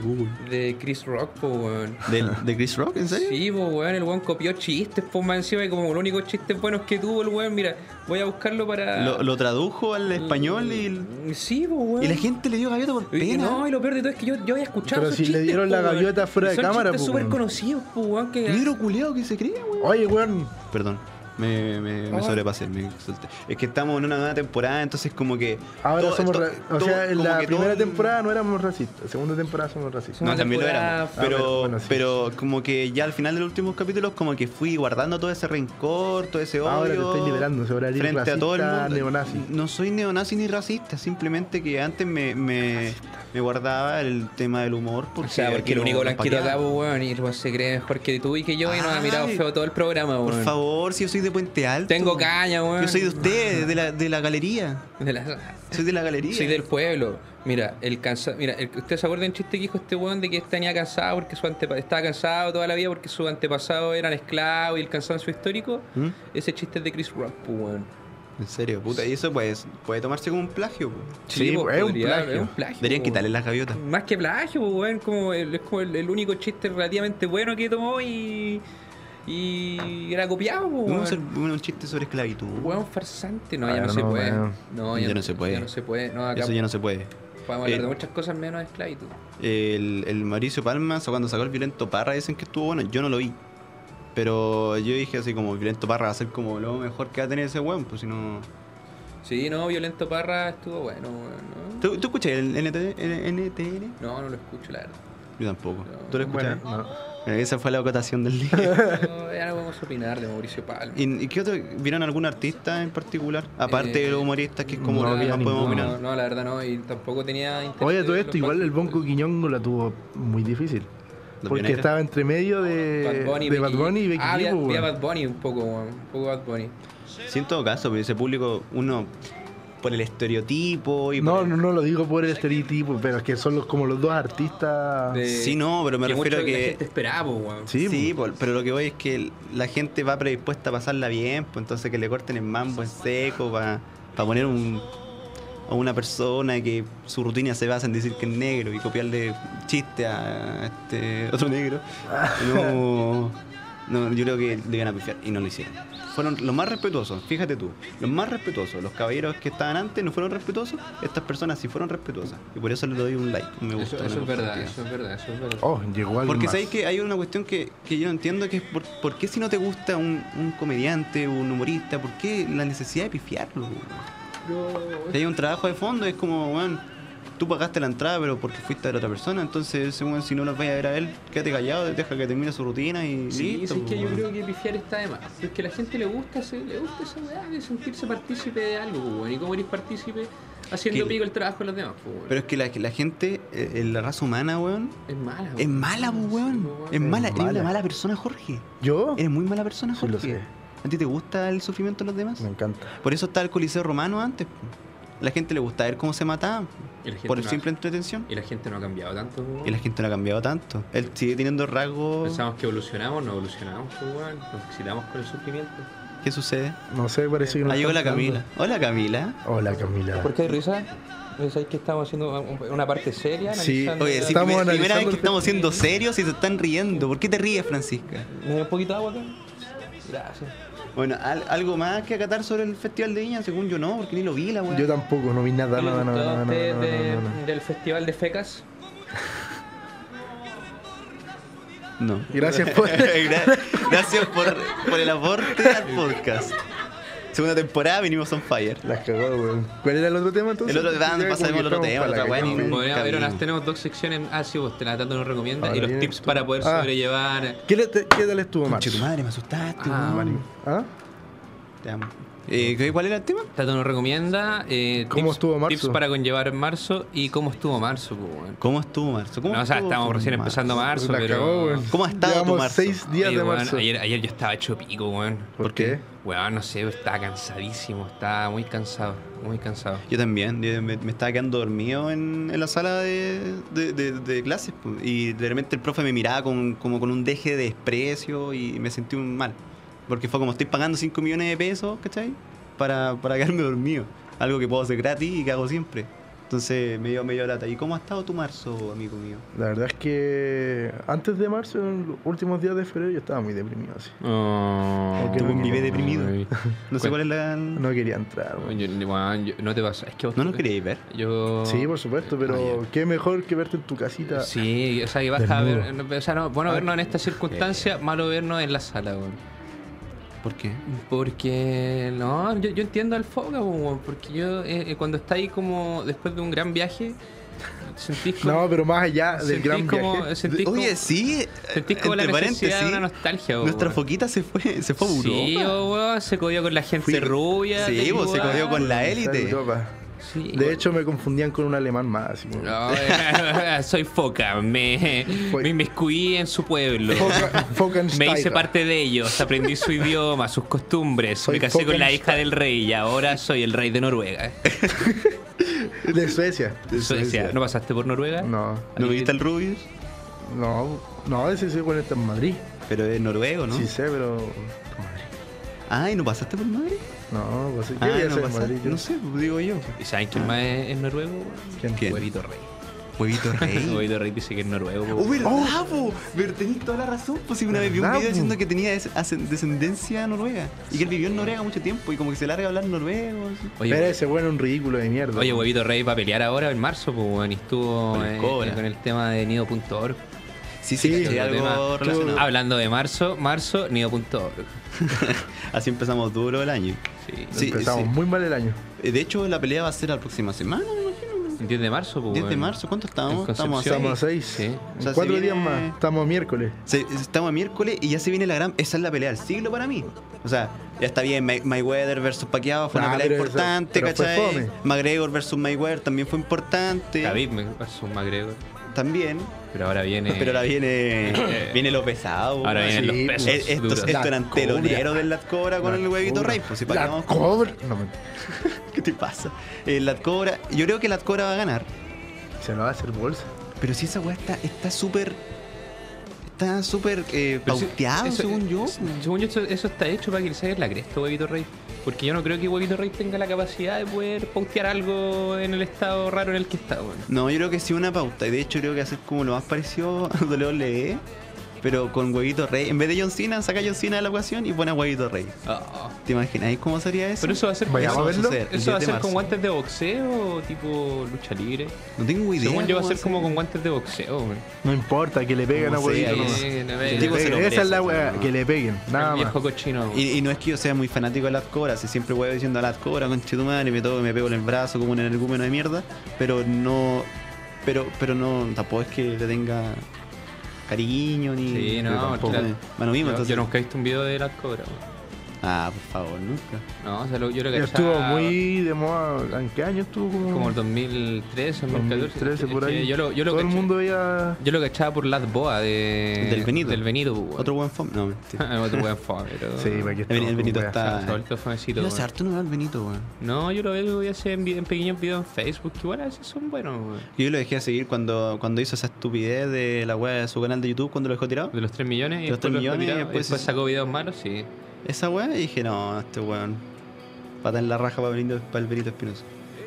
de Chris Rock, po, weón. ¿Del- ¿De Chris Rock? ¿En serio? Sí, pues weón, el weón copió chistes, pues más encima, y como los únicos chistes buenos que tuvo el weón, mira, voy a buscarlo para. Lo, lo tradujo al español y, Sí, pues weón. y la gente le dio gaviota por Y- pena. No, y lo peor de todo es que yo, yo había escuchado Pero esos si le chistes, dieron la po, weón. gaviota fuera de Son cámara, chistes po, súper weón. conocidos, pues weón, que. Negro culeado que se cree, weón. oye, weón, Perdón, me, me, me Ah. sobrepasé, me exalté. Es que estamos en una nueva temporada, entonces como que... ahora todo- somos, to- ra- o todo- sea, en como la que primera todo- temporada no éramos racistas, segunda temporada somos racistas. No, Una también lo temporada- éramos. Ah, Pero, bueno, sí. pero como que ya al final de los últimos capítulos como que fui guardando todo ese rencor, todo ese odio. Ahora te estáis liberando, ahora eres frente a todo el racista, mundo. neonazi. No soy neonazi ni racista, simplemente que antes me, me, me guardaba el tema del humor. Porque O sea, porque aquí el no- único no blanquito acá, paqueaba. pues weón, y el weón se cree mejor que tú y que yo y nos ha Ay, mirado feo todo el programa, weón. Por favor, si yo soy de Puente Alto. Tengo caña, weón. Yo soy de ustedes, de la, de la galería. De la- Soy de la galería. Soy del pueblo. Mira, el cansa mira, el, ¿ustedes se acuerdan del chiste que dijo este weón de que tenía cansado porque su antepa estaba cansado toda la vida porque sus antepasados eran esclavos y el cansancio histórico? ¿Mm? Ese chiste es de Chris Rock, pues weón. En serio, puta. Y eso pues, puede tomarse como un plagio. Po. Sí, pues, es un podría- plagio. es un plagio. Deberían pues, quitarle las gaviotas. weón. Más que plagio, pues, weón, como el, es como el, el único chiste relativamente bueno que tomó y. Y era copiado, pues, Vamos a hacer weón. un chiste sobre esclavitud. Weón farsante. No, Ah, ya no, no, se puede. weón. No, Ya no se puede. Ya no se puede. No, acá Eso ya no se puede. Podemos hablar Eh, de muchas cosas menos de esclavitud. El, el Mauricio Palma, o cuando sacó el Violento Parra, dicen que estuvo bueno. Yo no lo vi. Pero yo dije así como Violento Parra va a ser como lo mejor que va a tener ese weón, pues si no. Sí, no, Violento Parra estuvo bueno, weón, ¿no? ¿Tú, ¿tú escuchas el N T N? No, no lo escucho, la verdad. Yo tampoco. No. ¿Tú lo escuchas? Bueno, no. Mira, esa fue la acotación del día. No, ya no podemos opinar de Mauricio Palma. ¿Y, y qué otro? ¿Vieron algún artista en particular? Aparte Eh, de los humoristas, que es como no lo que había más podemos ninguno. opinar. No, no, la verdad no, y tampoco tenía interés. Oye, todo de esto, los igual el Bad- Bonco Quiñongo la tuvo muy difícil. Los Porque pioneros. estaba entre medio de Bad Bunny, de Bad Becky- Bunny y Becky Ah, vi, G, a- pues, vi a weón. Bad Bunny un poco, weón, un poco Bad Bunny. Sí, en todo caso, pero ese público, uno, por el estereotipo y No, por no, no lo digo por el estereotipo, pero es que son los, como los dos artistas. De- Sí, no, pero me que refiero mucho a La que... gente esperaba, pues, weón. Sí, Sí, pues. por- pero lo que voy es que la gente va predispuesta a pasarla bien, pues entonces que le corten el mambo en seco para poner un, a una persona que su rutina se basa en decir que es negro y copiarle chiste a este otro negro. No, no, yo creo que le iban a pifiar y no lo hicieron. Fueron los más respetuosos, fíjate tú, los más respetuosos, los caballeros que estaban antes no fueron respetuosos, estas personas sí fueron respetuosas y por eso les doy un like, un me gusta. Eso, una eso es verdad, compartida. eso es verdad, eso es verdad. Oh, llegó alguien Porque más. sabéis que hay una cuestión que, que yo no entiendo, que es por, por qué si no te gusta un, un comediante, un humorista, ¿por qué la necesidad de pifiarlo? Si hay un trabajo de fondo, es como, bueno, tú pagaste la entrada, pero porque fuiste a ver a otra persona, entonces ese weón, si no nos vaya a ver a él, quédate callado, deja que termine su rutina y Sí, listo. sí, es que po, yo weón. creo que pifiar está de más. Porque a la gente le gusta, ese- le gusta esa weá de sentirse partícipe de algo, pues, weón. Y cómo eres partícipe haciendo Que- pico el trabajo de los demás, pues, weón. Pero es que la, que la gente, eh, la raza humana, weón, Es mala, weón. es mala, pues, weón. Sí, pues, Es mala, eres mala. una mala persona, Jorge. ¿Yo? Eres muy mala persona, Sí, Jorge. lo sé. ¿A ti te gusta el sufrimiento de los demás? Me encanta. Por eso está el Coliseo Romano antes. po. La gente le gusta ver cómo se mataban. Y la gente Por no ha- simple entretención. Y la gente no ha cambiado tanto, pues, weón. Y la gente no ha cambiado tanto. Él sigue teniendo rasgos. Pensamos que evolucionamos, no evolucionamos, pues, weón. Nos excitamos con el sufrimiento. ¿Qué sucede? No sé, parece que no Ah, llegó la están Camila. hablando. Hola, Camila. Hola, Camila. ¿Por qué hay risa? ¿Sabéis que estamos haciendo una parte seria? Sí. analizando Oye, la- sí, Estamos primer- primera analizando vez que el estamos siendo serios y se están riendo. ¿Por qué te ríes, Francisca? ¿Me da un poquito de agua acá? Gracias. Bueno, ¿al- ¿algo más que acatar sobre el Festival de Viña? Según yo no, porque ni lo vi la weá. Yo tampoco, no vi nada, ¿Qué les nada, gustó nada, a nada, ustedes nada, de- nada, nada. del Festival de Fecas? No. Gracias por- Gra- Gracias por, por el aporte al podcast. Segunda temporada vinimos on fire. Las cagó, weón. ¿Cuál era el otro tema entonces? El otro- Ya, pasamos como que al otro estamos tema, para otra la weá, cagada, ni- weón. Podríamos ver camino. unas- tenemos dos secciones. Ah, sí, vos te la tanto nos recomienda. Ahora y los vienes tips tú. para poder Ah. sobrellevar. ¿Qué, le- te- ¿Qué tal estuvo Conche tu Marzo? madre, me asustaste, Ah. weón. ¿Ah? Te amo. Eh, ¿qué- ¿Cuál era el tema? Tato nos recomienda eh, ¿Cómo tips, estuvo marzo? tips para conllevar marzo y cómo estuvo marzo, pues, weón. ¿Cómo estuvo marzo? ¿Cómo No, o sea, estuvo estamos recién marzo? empezando marzo, La pero. cagó, weón. ¿Cómo ha estado tu Llevamos marzo? seis días Oye, de weón, marzo. ayer, ayer yo estaba hecho pico, weón. ¿Por qué? Weón, no sé, estaba cansadísimo, estaba muy cansado, muy cansado. Yo también, yo me, me estaba quedando dormido en, en la sala de, de, de- de clases po, y de repente el profe me miraba con, como con un deje de desprecio y me sentí un mal. Porque fue como estoy pagando cinco millones de pesos, ¿cachai? Para, para quedarme dormido. Algo que puedo hacer gratis y que hago siempre. Entonces me dio medio lata. ¿Y cómo ha estado tu marzo, amigo mío? La verdad es que antes de marzo, en los últimos días de febrero, yo estaba muy deprimido así. Oh, Porque Tuve un no- vive deprimido. Ay. No sé cuál es la... No, No quería entrar. weón. Yo- weón, yo- no te pasa, es que vos nos queríais ver. Yo. Sí, por supuesto, pero Ah, qué mejor que verte en tu casita. Sí, o sea, que vas a ver. Desnudo. no, O sea, no, bueno vernos en esta circunstancia, malo vernos en la sala, weón. ¿Por qué? Porque, no, yo, yo entiendo al Foca, weón, porque yo, eh, eh, cuando estáis como después de un gran viaje, sentís como. No, pero más allá del sentís gran como, viaje. Sentís Oye, como, sí. sentís como la entre necesidad de paréntesis, una nostalgia, weón. nuestra foquita se fue, se fue a Europa. Sí, oh, weón, se cogió con la gente Fui- rubia. Sí, del vos, se lugar. cogió con la élite. Europa. Sí, De weón. hecho, me confundían con un alemán más. Así como- No, eh, soy Foca, me, Fue- me inmiscuí en su pueblo. Foca- Fockensteiger. Me hice parte de ellos, aprendí su idioma, sus costumbres, Soy me casé con la Fockenstein- hija del rey y ahora soy el rey de Noruega. De Suecia. De Suecia. ¿No pasaste por Noruega? No, ¿No viste al Rubius? no, no, ese sí bueno está en Madrid. Pero es noruego, ¿no? Sí sé, pero. Ay, ¿no pasaste por Madrid? No, pues sí. ¿Qué Ah, voy a no hacer en pasaste. Madrid? Yo? No sé, pues digo yo. ¿Y saben quién más es, es noruego? ¿Quién? ¿Quién? Huevito Rey. Huevito Rey. Huevito Rey dice que es noruego. po. ¡Oh, verdad, po! Ver, tenés toda la razón. Pues si una vez vi un ¿Verdad, video po? diciendo que tenía des- ascen- descendencia noruega. Y que él vivió en Noruega mucho tiempo y como que se larga a hablar noruego. Así. Oye, Pero ese bueno es un ridículo de mierda. Oye, weón. Huevito Rey va a pelear ahora en marzo, pues, weón, y estuvo Con el eh, Cobra. con el tema de nido punto org. Sí, sí, Sí, caché otro tema. algo relacionado. Hablando de marzo, marzo, nido punto org. Así empezamos duro el año. Sí. Sí, Empezamos sí. muy mal el año. Eh, De hecho, la pelea va a ser la próxima semana, me imagino. diez de marzo, pues, diez de weón. marzo, ¿cuánto estamos? En Estamos a Concepción. Estamos a seis. Sí. En O sea, cuatro se días viene- más. Estamos a miércoles. Se- estamos a miércoles y ya se viene la gran. Esa es la pelea del siglo para mí. O sea, ya está bien. May- Mayweather versus Pacquiao fue Ah, una pelea pero esa- importante, pero fue ¿cachai? fome. McGregor versus Mayweather también fue importante. Khabib versus McGregor. También. Pero ahora viene. Pero ahora viene. viene lo pesado. Ahora weón. vienen sí, los pesos. Eh, Estos, duros. estos eran La cobra. teloneros del Lat Cobra con La el huevito cobra. Rey. Pues si para qué La vamos con- cobra. No, me- ¿Qué te pasa? El Lat Cobra. Yo creo que el Lat Cobra va a ganar. se lo va a hacer bolsa. Pero si esa weá está está súper. Está súper eh, Pero si- pauteado, eso- según yo. Según yo, eso, eso está hecho para que le saque la cresta, Huevito Rey. Porque yo no creo que Huevito Rey tenga la capacidad de poder pautear algo en el estado raro en el que está, weón. No, yo creo que sí una pauta. Y de hecho creo que hacer como lo más parecido a W W E. Pero con Huevito Rey. En vez de John Cena, saca a John Cena de la ecuación y pone a Huevito Rey. Ah. ¿Te imaginas cómo sería eso? Pero eso va a ser, Vayamos eso, a verlo. suceder el eso va a diez de ser con marzo. guantes de boxeo o tipo lucha libre. No tengo idea. Según yo va a cómo ser como ser. con guantes de boxeo, weón. No importa, que le peguen a Como sea, huevito. ahí nomás. sí. Sí, no El ve- Que tipo le se lo peguen. Esa es la merece, weá, ¿no? que le peguen. Nada el más. viejo cochino, weón. Y, y no es que yo sea muy fanático de Lat Cobra, si siempre voy diciendo a Lat Cobra, con madre, me toco, me pego en el brazo como un energúmeno de mierda, pero no, pero, pero no, tampoco es que le tenga cariño ni. Sí, no, tampoco claro. me- Bueno, mismo, Yo, entonces. yo nunca he visto un video de las cobras, weón. Ah, por favor, nunca. No, o sea, lo- yo lo que Estuvo muy de moda. ¿En qué año estuvo? Como, como el dos mil trece, dos mil catorce. dos mil trece, por Es que ahí. Yo lo, yo lo Todo el caché- mundo veía. Yo lo cachaba por Las Boas de... Del Benito. Del Benito, pues, weón. Otro buen fome. No, mentira. Otro buen fome, pero... Sí, para que El, Benito- el Benito weá. está. Ahorita famecito, Yo weón. hace harto no veo al Benito, weón. No, yo lo veo y hace en, vi- en pequeños videos en Facebook, que igual a veces son buenos, weón. Yo lo dejé de seguir cuando, cuando hizo esa estupidez de la weá de su canal de YouTube cuando lo dejó tirado. De los tres millones y De los después, tres lo dejó millones, tirado, y después después es- sacó videos malos, sí. Esa weá y dije, no, este weón. Pata en la raja para, Benito, para el Benito Espinosa.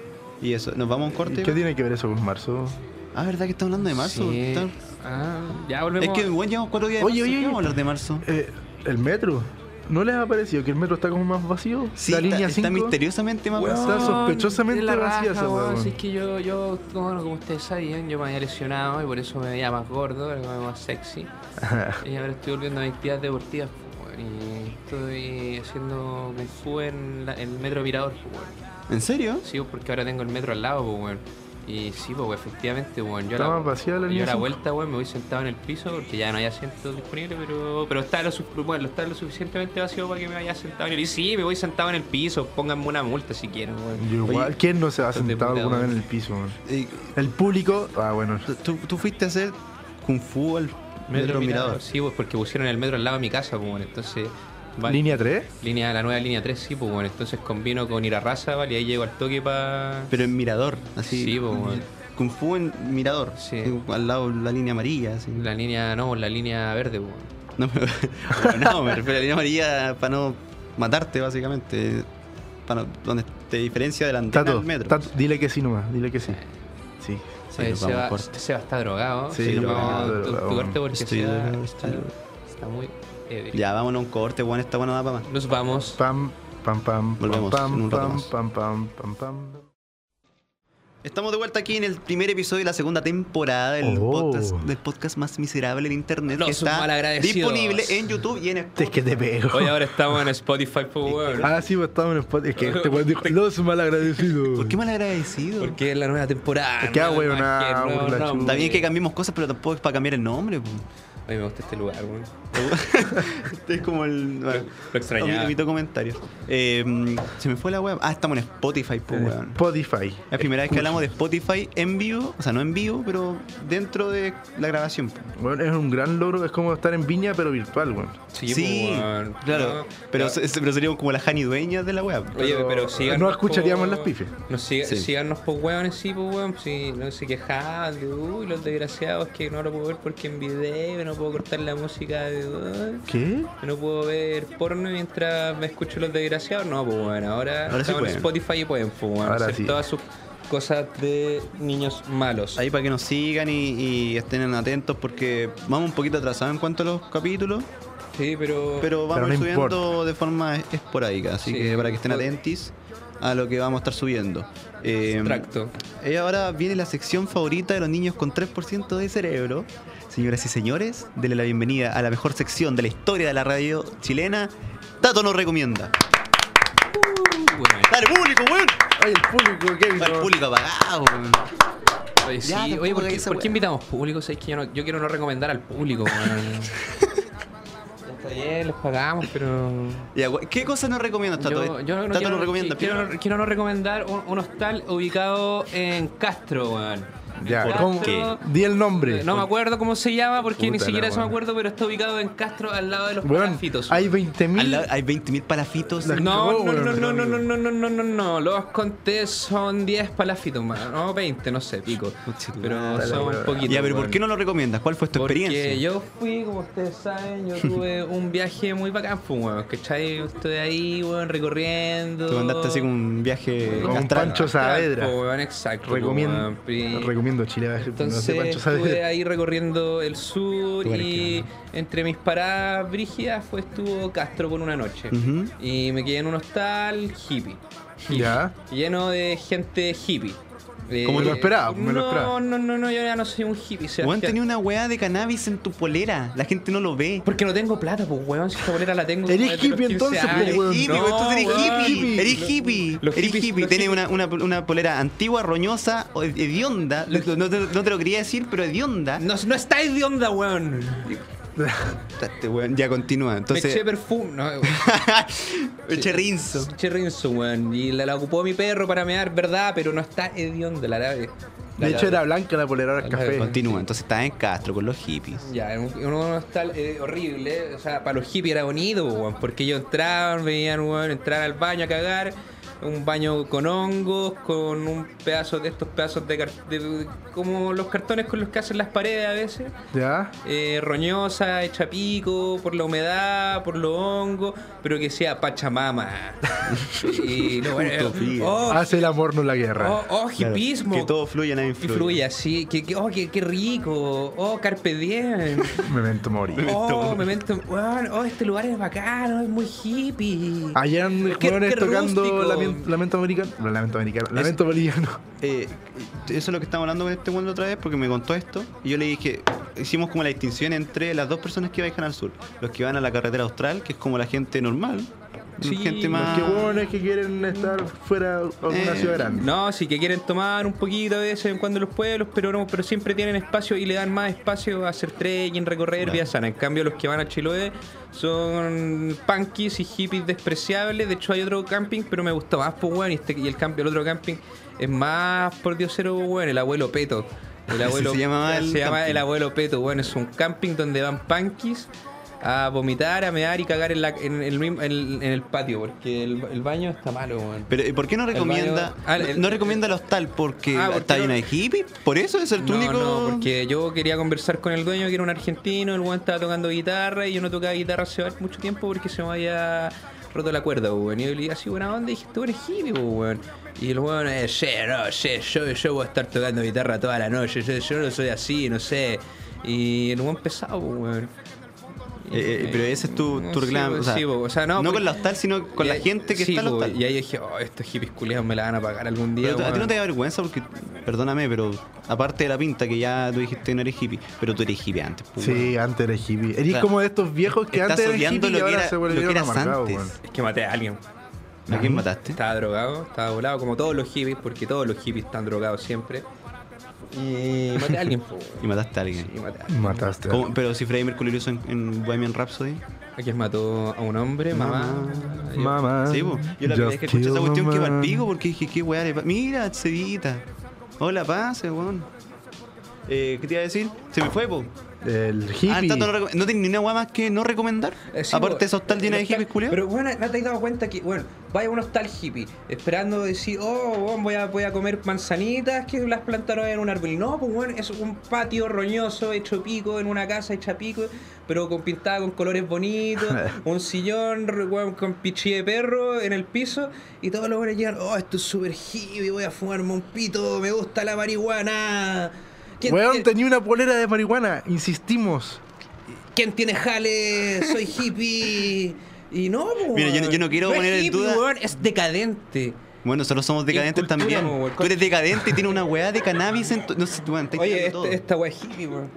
Y eso, ¿nos vamos a un corte? ¿Qué tiene que ver eso con marzo? Ah, ¿verdad que estamos hablando de marzo? Sí. Está- Ah, ya volvemos. Es que, bueno, llevamos cuatro días de Oye, marzo. oye, ¿Qué oye. vamos a hablar de marzo? Eh, ¿El metro? ¿No les ha parecido que el metro está como más vacío? Sí, la está, línea está cinco. misteriosamente más Weón. vacío. Está sospechosamente de la vacía esa raja, weá, weón. weón. Si es que yo, yo, bueno, como ustedes sabían, yo me había lesionado y por eso me veía más gordo, me veía más sexy. Y ahora estoy volviendo a mis actividades deportivas, pues, weón, y estoy haciendo Kung Fu en la- el metro Mirador, pues, weón. ¿En serio? Sí, pues, porque ahora tengo el metro al lado, pues, weón. Y sí, pues, efectivamente, weón. Yo Está a la, más vacía la yo línea a la cinco. vuelta, weón, me voy sentado en el piso porque ya no hay asientos disponibles, pero, pero está, lo, su- bueno, está lo suficientemente vacío para que me vaya sentado en el piso. Y sí, me voy sentado en el piso, pónganme una multa si quieren, weón. Yo igual, Oye, ¿quién no se ha son de sentado puta, alguna vez weón. en el piso? weón? Eh, El público, ah, bueno. ¿tú, tú fuiste a hacer Kung Fu al Metro Mirador. Sí, pues porque pusieron el metro al lado de mi casa, pues, bueno, entonces... va- ¿Línea tres? Línea, la nueva línea tres, sí, pues bueno, entonces combino con ir a Raza, ¿vale? Y ahí llego al toque para... Pero en Mirador, así. Sí, po, weón. Kung Fu en Mirador. Sí. eh, Al lado de la línea amarilla, así. La línea, no, la línea verde, pues. No, me, no, me refiero a la línea amarilla para no matarte, básicamente. Para no- donde te diferencia de la antena Tato, del metro. Tato, dile que sí nomás, dile que sí. Sí. Sí, Eh, nos vamos Seba, a corte. Seba está drogado. Sí, Sí, nos drogado, vamos a tu- drogado, tu corte porque Estoy Seba drogado, está, estoy drogado. está muy ebrio. Ya, vámonos a un corte, bueno, esta buena da para más. Nos vamos. Pam, pam, pam, Volvemos pam, en un rato pam, más. pam, pam, pam, pam. Estamos de vuelta aquí en el primer episodio de la segunda temporada del, Oh. podcast, del podcast más miserable de internet Los que está malagradecidos. disponible en YouTube y en Spotify. Es que te pego. Hoy ahora estamos en Spotify, pues, weón. Ah, sí, pues estamos en Spotify. Es que este weón dijo, los malagradecidos. ¿Por qué malagradecido? Porque es la nueva temporada. Es que, ah, nueva weón, imagen, ah, nuevo por la nombre. Está bien que cambiemos cosas, pero tampoco es para cambiar el nombre. po. Oye, me gusta este lugar, weón. Este es como el. Lo extrañaba. Evito comentarios. Eh, se me fue la web. Ah, estamos en Spotify, pues, weón. Spotify. Es la primera vez que hablamos de Spotify en vivo, o sea, no en vivo, pero dentro de la grabación. po. Bueno, es un gran logro, es como estar en Viña, pero virtual, weón. Sí, Sí, pues, weón. claro. No, pero, no. se- se- pero seríamos como la Jani dueña de la web. Oye, Pero pero síganos. no escucharíamos po- las pifes. Nos siga, Sí. Síganos por weones, sí, pues weón. Si no se quejaban de uy, los desgraciados que no lo puedo ver porque en video no puedo cortar la música de uy, ¿Qué? no puedo ver porno mientras me escucho los desgraciados. No, pues bueno, ahora, Ahora sí estamos en pueden. Spotify y pueden, pues bueno, Ahora hacer sí. todas sus cosas de niños malos. Ahí para que nos sigan y, y estén atentos porque vamos un poquito atrasados en cuanto a los capítulos, Sí, pero... pero vamos Pero no subiendo importa. de forma esporádica, así Sí, que para que estén pues- atentos a lo que vamos a estar subiendo. Eh, Extracto. y ahora viene la sección favorita de los niños con tres por ciento de cerebro. Señoras y señores, denle la bienvenida a la mejor sección de la historia de la radio chilena. Tato nos recomienda. Bueno, ¡Dale, público, weón! Ay, el público, Kevin. El público apagado, weón. oye, sí, Ya, oye, tampoco ¿por hagas qué, esa por qué weá. invitamos público? ¿Sabes que yo, no, yo quiero no recomendar al público, weón. Está bien, les pagamos, pero... Ya, we- ¿qué cosa nos recomiendas, Tato? Yo, yo no, Tato quiero, nos recomienda. quiero, quiero no recomendar un, un hostal ubicado en Castro, weón. Ya, En ¿cómo? Castro. Di el nombre. No me acuerdo cómo se llama porque ni Puta siquiera la eso me weá. acuerdo, pero está ubicado en Castro al lado de los Weón, palafitos. hay veinte Al mil. lado- hay veinte mil palafitos. La- No, cagó, no, no, weón. no, no, no, no, no, no, no, no, los conté son diez palafitos más, no, veinte, no sé, pico. Pero madre, son un weón. poquito. Ya, pero ¿por weón. qué no lo recomiendas? ¿Cuál fue tu Porque experiencia? yo fui, como ustedes saben, yo tuve un viaje muy bacán, pues, weón, ¿cachai? Estuve ahí, weón, recorriendo. Te mandaste así como un viaje Con astral. Pancho Saavedra. Pues, weón, exacto. Recomiendo, pues, weón. recomiendo Chile. No sé, Entonces Pancho estuve Saavedra. ahí recorriendo el sur Lugares y que entre mis paradas brígidas fue estuvo Castro por una noche. Ujú. Y me quedé en un hostal hippie. hippie, Ya. Lleno de gente hippie. Eh, Como me lo esperaba, me lo no, esperaba. No, no, no, yo ya no soy un hippie. Weón, Sebastián. tenía una weá de cannabis en tu polera. La gente no lo ve. Porque no tengo plata, pues, weón. Si esta bolera la tengo. Eres desde los hippie, quince entonces, años. pues, weón. Eres hippie, No, weón, tú eres weón. hippie. Eres hippie. Los Eres hippies- hippie. los Tienes hippies- una, una, una polera antigua, roñosa, o hedionda. No, no te, no te lo quería decir, pero hedionda. No, no estáis de onda, weón. Este weón, ya continúa. Me Entonces, eché perfume. No, eche rinzo. Eché rinzo, weón. Y la, la ocupó mi perro para mear, ¿verdad? Pero no está hedionda, la lavé. La De hecho, lavé. era blanca la polera, ahora es La- café. Continúa. Entonces estás en Castro con los hippies. Ya, en un, en un hostal eh, horrible. O sea, para los hippies era bonito, weón. Porque ellos entraban, veían, weón, entrar al baño a cagar. Un baño con hongos, con un pedazo de estos pedazos de, car- de- como los cartones con los que hacen las paredes a veces. Ya. Eh, roñosa, hecha pico, por la humedad, por los hongos, pero que sea Pachamama. y no, bueno, Utopía. oh, Hace el amor, no la guerra. oh, oh, Claro, hipismo. que todo fluya, nadie Y influye. fluye así, que, que- oh, qué, qué rico, oh, carpe diem, Memento mori. oh, memento, bueno, oh, este lugar es bacano, es muy hippie. Ayer han Qué- jóvenes qué tocando rústico. lamento, lamento americano. No, lamento americano. Lamento boliviano. Eh, eso es lo que estamos hablando con este mundo otra vez porque me contó esto y yo le dije, hicimos como la distinción entre las dos personas que viajan al sur, los que van a la carretera austral, que es como la gente normal, Sí, gente más... Qué hueones que quieren estar fuera de alguna Eh, ciudad grande. No, sí que quieren tomar un poquito de vez en cuando los pueblos, pero no, pero siempre tienen espacio y le dan más espacio a hacer trekking, recorrer Claro. vía sana. En cambio, los que van a Chiloé son punkies y hippies despreciables. De hecho, hay otro camping, pero me gustó más, pues, weón. Y, este, y el, cambio, el otro camping es más por diosero, weón, el abuelo Peto. El abuelo, se llama más el se llama camping. el abuelo Peto, weón. Es un camping donde van punkies a vomitar, a mear y cagar en, la, en, el, mismo- en, en el patio, porque el, el baño está malo, weón. Pero ¿y por qué no El recomienda baño- ah, el- no recomienda el hostal? ¿Porque Ah, ¿por qué está no? llena de hippies? ¿Por eso es el tu No, único...? no, porque yo quería conversar con el dueño, que era un argentino, el weón estaba tocando guitarra y yo no tocaba guitarra hace mucho tiempo porque se me había roto la cuerda, weón. Y yo le dije así, buena onda, y dije, tú eres hippie, weón. Y el weón, eh, sí, no, sí, yo, yo voy a estar tocando guitarra toda la noche, yo, yo no soy así, no sé. Y el weón pesado, weón. Eh, eh, pero ese es tu, tu Sí, reclamo. po, o sea, sí, po, o sea, no, no porque- con la hostal, sino con Y la ahí- gente que sí, está en la po, hostal. Y ahí dije, oh, estos hippies culiados me la van a pagar algún día, Pero tú- a ti weón. no te da vergüenza porque, perdóname, pero aparte de la pinta que ya tú dijiste que no eres hippie, pero tú eres hippie antes. pues, weón. Sí, antes eres hippie. Eres O sea, como de estos viejos que estás antes eran odiando hippie lo y que ahora era- se lo que volvieron eras amargados, antes. weón. Es que maté a alguien. ¿A quién mataste? Estaba drogado, estaba volado, como todos los hippies, porque todos los hippies están drogados siempre. Y maté a alguien, po. Y mataste a alguien. Y maté a alguien. Mataste. a ¿Cómo? Pero si Freddie Mercury lo hizo en, en Bohemian Rhapsody. ¿A quién mató a un hombre? Mamá. Yo- Mamá. Sí, po. Yo la primera vez que escuché esa cuestión que palpico porque dije, qué weá le pa-. Mira, Cevita. Hola, pase, weón. Eh, ¿Qué te iba a decir? Se me fue, po. El Ah, hippie. tanto no, recom- ¿no tenés ni una weá más que no recomendar? Eh, sí, Aparte po, de esa hostal llena de el hostal- hippies, culiao. Pero bueno, ¿no te has dado cuenta que, bueno, vaya a un hostal hippie esperando decir, oh, bueno, voy, a, voy a comer manzanitas que las plantaron en un árbol? No, pues bueno, es un patio roñoso hecho pico en una casa hecha pico, pero con pintada con colores bonitos, un sillón re- weón, con pichí de perro en el piso, y todos los buenos llegan, oh, esto es súper hippie, voy a fumarme un pito, me gusta la marihuana. ¿Quién Weón, tiene- tenía una polera de marihuana. Insistimos. ¿Quién tiene jale? Soy hippie. Y no, po, Mira, yo no- weón. yo no quiero es poner en hippie, duda- weón, es decadente. Bueno, nosotros somos decadentes cultura, también. po, weón. Tú eres decadente y tienes una weá de cannabis en tu... No sé, weón, estáis Oye, tirando este, todo. esta weá es hippie, weón.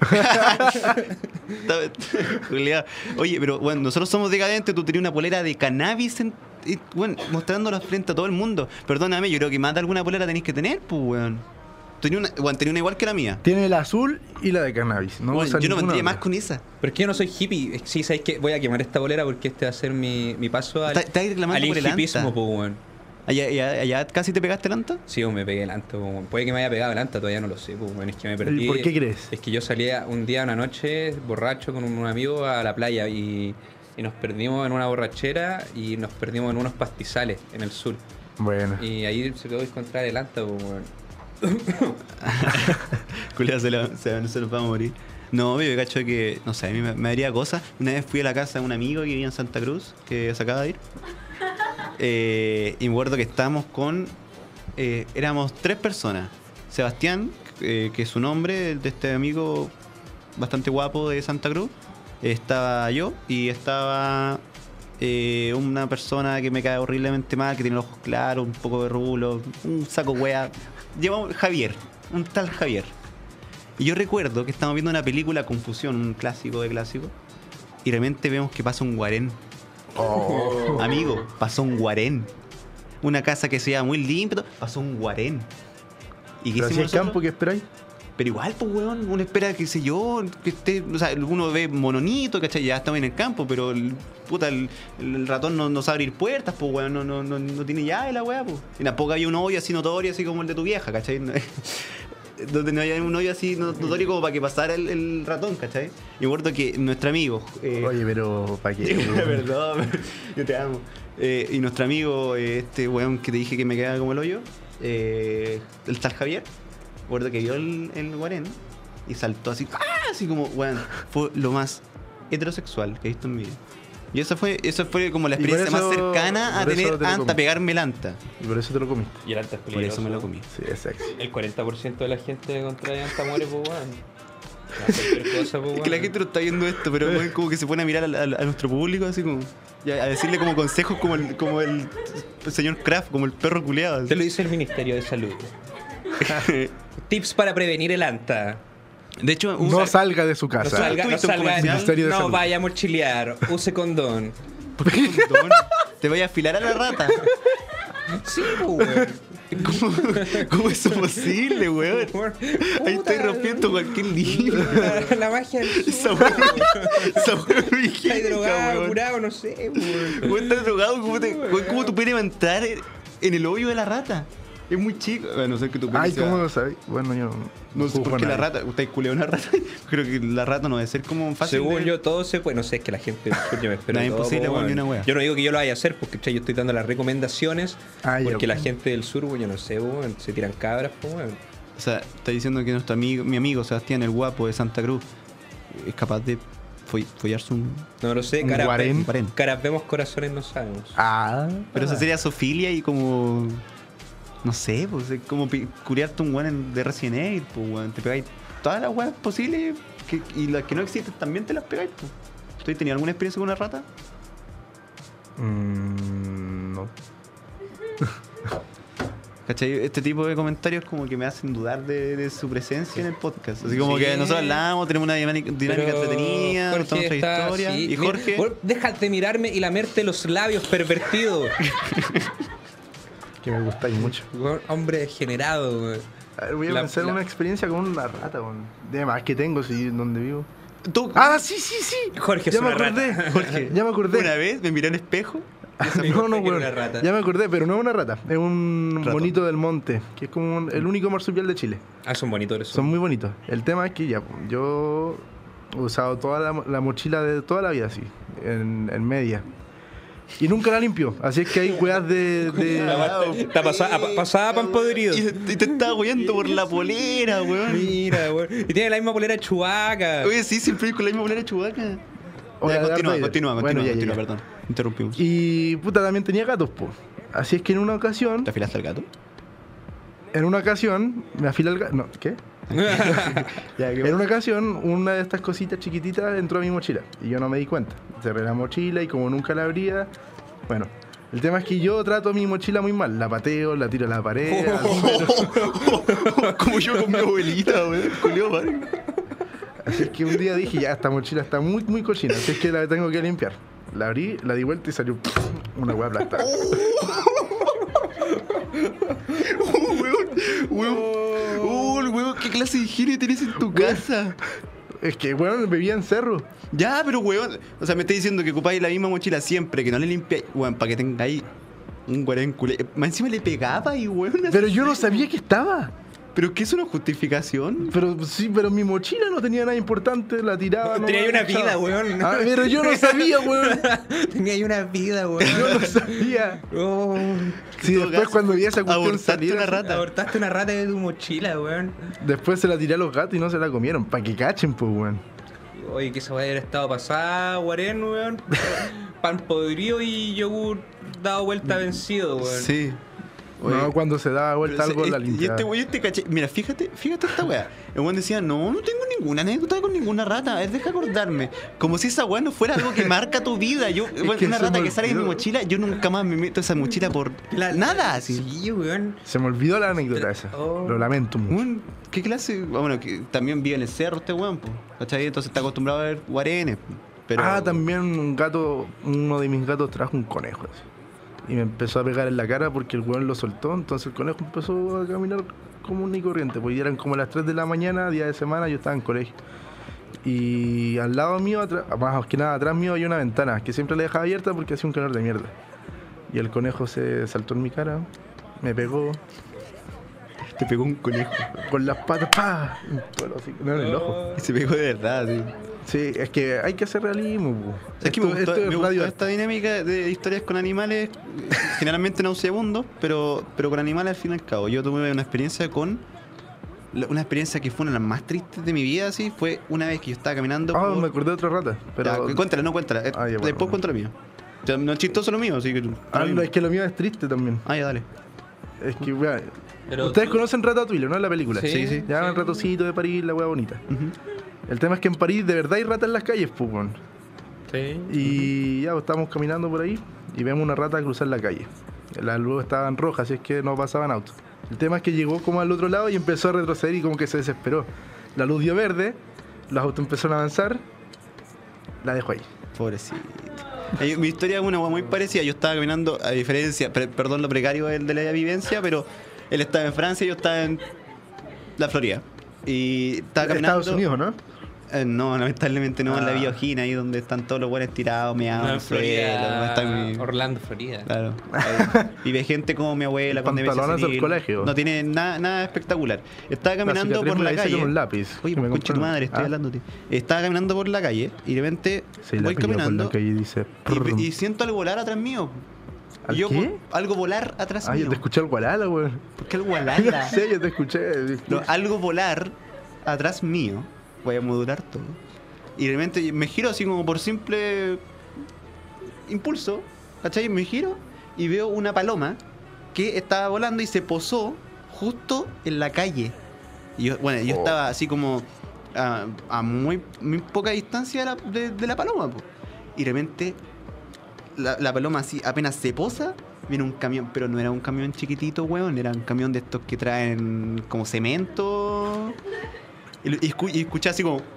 Está- Julián. Oye, pero bueno, nosotros somos decadentes, tú tenías una polera de cannabis en, y, bueno, mostrándola frente a todo el mundo. Perdóname, yo creo que más de alguna polera tenéis que tener, pues, weón. Tenía una, bueno, tenía una igual que la mía. Tiene la azul y la de cannabis. No Bueno, usa yo no ninguna vendría más otra. con esa. Pero es que yo no soy hippie. Sí, ¿sabes qué? Voy a quemar esta bolera porque este va a ser mi, mi paso al, Está- estáis reclamando al por el hippismo, anta. po, weón. ¿Allá, allá, allá casi te pegaste el anta? Sí, o me pegué el anta, po, weón. Puede que me haya pegado el anta, todavía no lo sé, po, weón. Es que me perdí. ¿Y por qué crees? Es que yo salía un día, una noche, borracho con un amigo a la playa y, y nos perdimos en una borrachera y nos perdimos en unos pastizales en el sur. Bueno. Y ahí se quedó encontrar el anta, po, weón. Julián se, la- se, se nos va a morir. No, yo cacho que, no sé, a mí me, me daría cosa. Una vez fui a la casa de un amigo que vivía en Santa Cruz, que se acaba de ir. Eh, y me acuerdo que estábamos con. Eh, éramos tres personas. Sebastián, eh, que es su nombre, de este amigo bastante guapo de Santa Cruz. Estaba yo y estaba eh, una persona que me cae horriblemente mal, que tiene los ojos claros, un poco de rulo, un saco wea. Llevamos Javier, un tal Javier. Y yo recuerdo que estamos viendo una película Confusión, un clásico de clásicos, y de repente vemos que pasa un guarén. Oh. Amigo, pasó un guarén. Una casa que se veía muy limpia, pasó un guarén. ¿Y qué Pero si hicimos hay nosotros? campo que esperáis. Pero igual, pues, weón, uno espera, qué sé yo, que esté, o sea, uno ve mononito, ¿cachai? Ya estamos en el campo, pero el, puta, el, el ratón no, no sabe abrir puertas, pues, weón, no, no, no, no tiene llave la weá, pues. Y tampoco había un hoyo así notorio, así como el de tu vieja, ¿cachai? Donde no había un hoyo así notorio como para que pasara el, el ratón, ¿cachai? Y me acuerdo que nuestro amigo... eh, Oye, pero ¿para qué? Perdón, yo te amo. Eh, y nuestro amigo, eh, este weón que te dije que me quedaba como el hoyo, eh, el tal Javier, recuerdo que vio el, el guarén y saltó así, ¡ah! Así como, weón, fue lo más heterosexual que he visto en mi vida. Y esa fue, eso fue como la Y por experiencia eso- más cercana a por eso tener te lo anta, comí. pegarme el anta. Y por eso te lo comiste. Y el anta es Por peligroso. eso me lo comí. Sí, es sexy. El cuarenta por ciento de la gente que contrae anta muere, pues, weón. No, cualquier cosa, pues, Es que la weón. gente no está viendo esto, pero weón, como que se pone a mirar a, a- a nuestro público así como... y a, a decirle como consejos como el, como el, señor Kraft, como el perro culeado. Te lo dice el Ministerio de Salud. Tips para prevenir el anta. De hecho, No salga de su No casa. salga, no, ¿Tuviste un salga, comercial? Ministerio de no Salud. vaya a mochilear, use condón. condón, te vaya a afilar a la rata. Sí, pues, weón. ¿Cómo, cómo es eso posible, weón? Ahí estoy rompiendo cualquier libro. La, la magia del Esa sur. weón, esa weón es Está higiénica, drogado, weón. curado, no sé, weón. Weón, estás drogado, ¿cómo, te, weón, ¿cómo tú puedes levantar en el hoyo de la rata? Es muy chico. A no ser que tu pene Ay, sea- ¿cómo lo sabes? Bueno, yo No sé juzgo por qué a la nadie. rata. ¿Usted culeó una rata? Creo que la rata no debe ser como fácil. Según de- yo, todo se puede. No sé, es que la gente del sur yo me espero. Nada todo, imposible, po, weón, ni weón. una wea. Yo no digo que yo lo vaya a hacer, porque che, yo estoy dando las recomendaciones. Ah, ya, porque la ok. gente del sur, weón, yo no sé, weón, se tiran cabras, pues, weón. O sea, está diciendo que nuestro amigo, mi amigo Sebastián, el guapo de Santa Cruz, es capaz de foll- follarse un. No lo sé, Un caras, guarén. ve- Guarén. caras vemos, corazones no sabemos. Ah. Pero eso sería zoofilia y como. No sé, pues es como pi- curiarte un weón de Resident Evil, pues weón. Te pegáis todas las weas posibles que- y las que no existen también te las pegáis, pues. ¿Tú has tenido alguna experiencia con una rata? Mm, no. ¿Cachai? Este tipo de comentarios como que me hacen dudar de, de su presencia en el podcast. Así como Sí. que nosotros hablamos, tenemos una dinámica, dinámica Pero entretenida, Jorge contamos nuestra está historia. así. Y Mira, Jorge. weón, déjate mirarme y lamerte los labios, pervertido. Que me gustáis mucho. Weón, hombre degenerado, weón. A ver, voy a La- pensar la- una experiencia con una rata, weón. De más que tengo, si donde vivo. Tú, Ah, sí, sí, sí. Jorge es ya me una acordé. rata. Jorge, Ya me acordé. una vez me miré en espejo No, no, Era weón. una rata. Ya me acordé, pero no es una rata. Es un Ratón. bonito del monte, que es como un- el único marsupial de Chile. Ah, son bonitos esos. Son muy bonitos. El tema es que ya, yo he usado toda la, la mochila de toda la vida así, en, en media. Y nunca la limpio. Así es que hay weas de. de- La guata- Está pasada, pa- pasada pan podrido. Y, y te estaba huyendo por la polera, weón. Mira, weón. Y tiene la misma polera Chewbacca. Oye, sí, siempre con la misma polera Chewbacca. O Ya, la de continúa, Darth continúa, Vader. continúa, Bueno, ya, continúa, ya, ya. perdón. Interrumpimos. Y puta, también tenía gatos, po. Así es que en una ocasión, ¿Te afilaste al gato? en una ocasión, me afila el gato. No, ¿qué? Ya, En una ocasión, una de estas cositas chiquititas entró a mi mochila y yo no me di cuenta. Cerré la mochila y como nunca la abría, bueno, el tema es que yo trato mi mochila muy mal. La pateo, la tiro a la pared. al número. Como yo con mi abuelita, weón. Culeo, padre. Así es que un día dije, ya, esta mochila está muy, muy cochina, así es que la tengo que limpiar. La abrí, la di vuelta y salió una hueá aplastada. Oh, weón. Weón. Oh, weón, ¿qué clase de higiene tenés en tu casa? Es que, bueno, bebía en cerro. Ya, pero weón. O sea, me estás diciendo que ocupáis la misma mochila siempre, que no le limpiáis. Weón, para que tengáis un guarén culé. Más encima le pegaba y weón. así. Pero yo no sabía que estaba. ¿Pero qué es una justificación? Pero sí, pero mi mochila no tenía nada importante, la tiraba. no Tenía la una echaba. vida, weón. Ah, pero yo no sabía, weón. Tenía ahí una vida, weón. Yo no sabía. Oh, Sí, En todo después caso, cuando vi esa cuestión abortaste salir, una rata. abortaste una rata de tu mochila, weón. después se la tiré a los gatos y no se la comieron. Pa' que cachen, pues, weón. Oye, que esa weá haber estado pasada, guarén, weón. Pan podrido y yogur dado vuelta vencido, weón. Sí. Oye, No, cuando se da vuelta pero algo, se- la y limpiaba. este güey, este caché. Mira, fíjate, fíjate esta weá. El weón decía, no, no tengo ninguna anécdota con ninguna rata. A ver, deja acordarme. Como si esa weá no fuera algo que marca tu vida. Yo, bueno, que una se rata me que sale de mi olvidó. mochila, yo nunca más me meto esa mochila por La- nada. Así. Sí, weón. Se me olvidó la anécdota esa. Oh. Lo lamento mucho. Weón, ¿qué clase? Ah, Bueno, que también vive en el cerro este weón, po, ¿cachai? Entonces está acostumbrado a ver guarenes. po. Pero, Ah, también un gato, uno de mis gatos trajo un conejo. así. Y me empezó a pegar en la cara porque el weón lo soltó. Entonces el conejo empezó a caminar común y corriente. Pues eran como las tres de la mañana, día de semana, yo estaba en colegio. Y al lado mío, atra- más que nada atrás mío, hay una ventana que siempre la dejaba abierta porque hacía un calor de mierda. Y el conejo se saltó en mi cara, me pegó Te pegó un conejo. con las patas, ¡pa! En todo el hocico, no en el ojo. Y se pegó de verdad, sí. Sí, es que hay que hacer realismo. po. Es que Esto- me gustó, esto es me gustó radio. esta dinámica de historias con animales, generalmente nauseabundos, pero, pero con animales al fin y al cabo. Yo tuve una experiencia con. la- Una experiencia que fue una de las más tristes de mi vida, así. Fue una vez que yo estaba caminando. Ah, por- me acordé de otra rata. Pero Ya, cuéntala, no cuéntala. Eh, Ah, ya, bueno, Después bueno. cuento lo mío. O sea, no es chistoso lo mío, así que. Ah, no, es que lo mío es triste también. Ah, ya, dale. Es que, weón. Pero Ustedes tú- conocen Ratatouille, ¿no? La película. Sí, Sí, sí. Ya, sí. el ratocito de París, la wea bonita. Ujú. El tema es que en París de verdad hay ratas en las calles, pues, weón. Sí. Y ya, pues, estábamos caminando por ahí y vemos una rata cruzar la calle. Las luces estaban rojas, así es que no pasaban autos. El tema es que llegó como al otro lado y empezó a retroceder y como que se desesperó. La luz dio verde, los autos empezaron a avanzar, la dejó ahí. Pobrecito. Eh, Mi historia es una hueá muy parecida. Yo estaba caminando, a diferencia, pre- perdón lo precario del- de la vivencia, pero él estaba en Francia y yo estaba en la Florida. Y estaba caminando. Estados Unidos, ¿no? Eh, no, lamentablemente no, en la Ah. Villa Ojina, ahí donde están todos los buenos tirados, meados, No, en en el suelo, donde está Florida. mi- Orlando, Florida. Claro. Ahí vive gente como mi abuela con demencia Pantalones del senil. colegio. No tiene nada, nada espectacular. Estaba caminando cicatriz por me la hice calle. con un lápiz Oye, que me concha tu compraron. madre, estoy Ah. hablándote. Estaba caminando por la calle y de repente Sí, la voy pilló por caminando la calle y dice... y, y siento algo volar atrás mío. ¿Al Y yo, qué? algo volar atrás Ah, mío. yo te escuché al Gualala, weón. ¿Por qué algo No volar? sé, yo te escuché. No, algo volar atrás mío. Voy a modular todo. Y de repente me giro así como por simple impulso. ¿Cachai? Me giro y veo una paloma que estaba volando y se posó justo en la calle. Y yo, bueno, yo Oh. estaba así como a, a muy, muy poca distancia de la, de, de la paloma. Po. Y de repente la, la paloma así apenas se posa. Viene un camión, pero no era un camión chiquitito, weón. Era un camión de estos que traen como cemento. Y, lo- y escu- y escuché así como.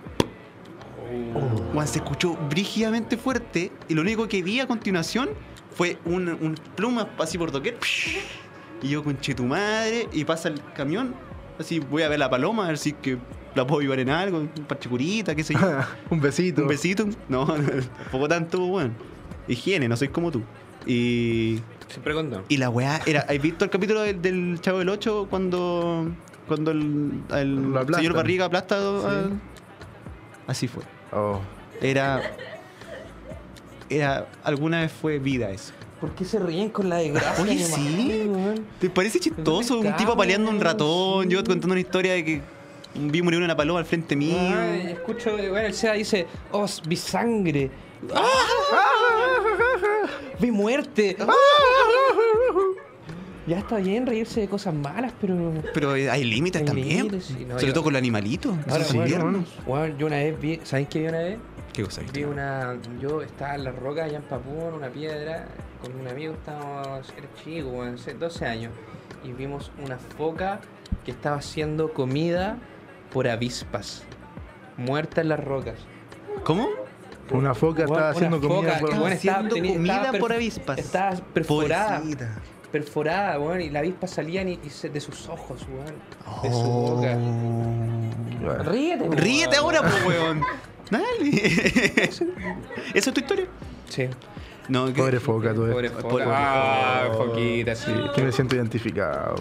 Weón, se escuchó brígidamente fuerte. Y lo único que vi a continuación fue un, un pluma así por doquier. Y yo, conche tu madre. Y pasa el camión. Así voy a ver la paloma, a ver si es que la puedo llevar en algo. Un parchecurita, qué sé yo. Un besito. Un besito. No, no, tampoco tanto, weón. Higiene, no soy como tú. Y, Siempre condón. y la weá era. ¿Has visto el capítulo del, del Chavo del ocho cuando, cuando el, el Lo aplastan. señor Barriga aplasta? Sí. al- Así fue. Oh. Era. Era. Alguna vez fue vida eso. ¿Por qué se ríen con la desgracia? Oye, sí. ¿Te parece chistoso? Un tipo paleando un ratón. Yo contando una historia de que vi morir una paloma al frente mío. Ay, escucho, bueno, el Seba dice, oh, vi sangre. ¡Ah! Vi muerte. Ya está bien reírse de cosas malas, pero... Pero hay límites Hay también. límites, sí, no, Sobre yo- todo con los animalitos. Ahora, Esos son bueno, tiernos. bueno, yo una vez vi, ¿saben qué vi una vez? ¿Qué cosa Vi una, yo estaba en la roca allá en Papúa, en una piedra, con un amigo, estábamos, era chico, bueno, hace doce años, y vimos una foca que estaba haciendo comida por avispas, muerta en las rocas. ¿Cómo? Una foca Bueno, estaba haciendo una comida foca por... que, bueno, estaba Haciendo teni- comida estaba por perf- avispas. Estaba perforada, Pobrecita. perforada, bueno, y las avispas salían y, y se- de sus ojos, weón, de su Oh. boca. Bueno. Ríete, weón. Ríete ahora, pues, weón. Dale. ¿Esa es tu historia? Sí. No, que- Pobre foca, todo Pobre esto. foca. Pobre Ah, foca. foquita, sí. Que me siento identificado.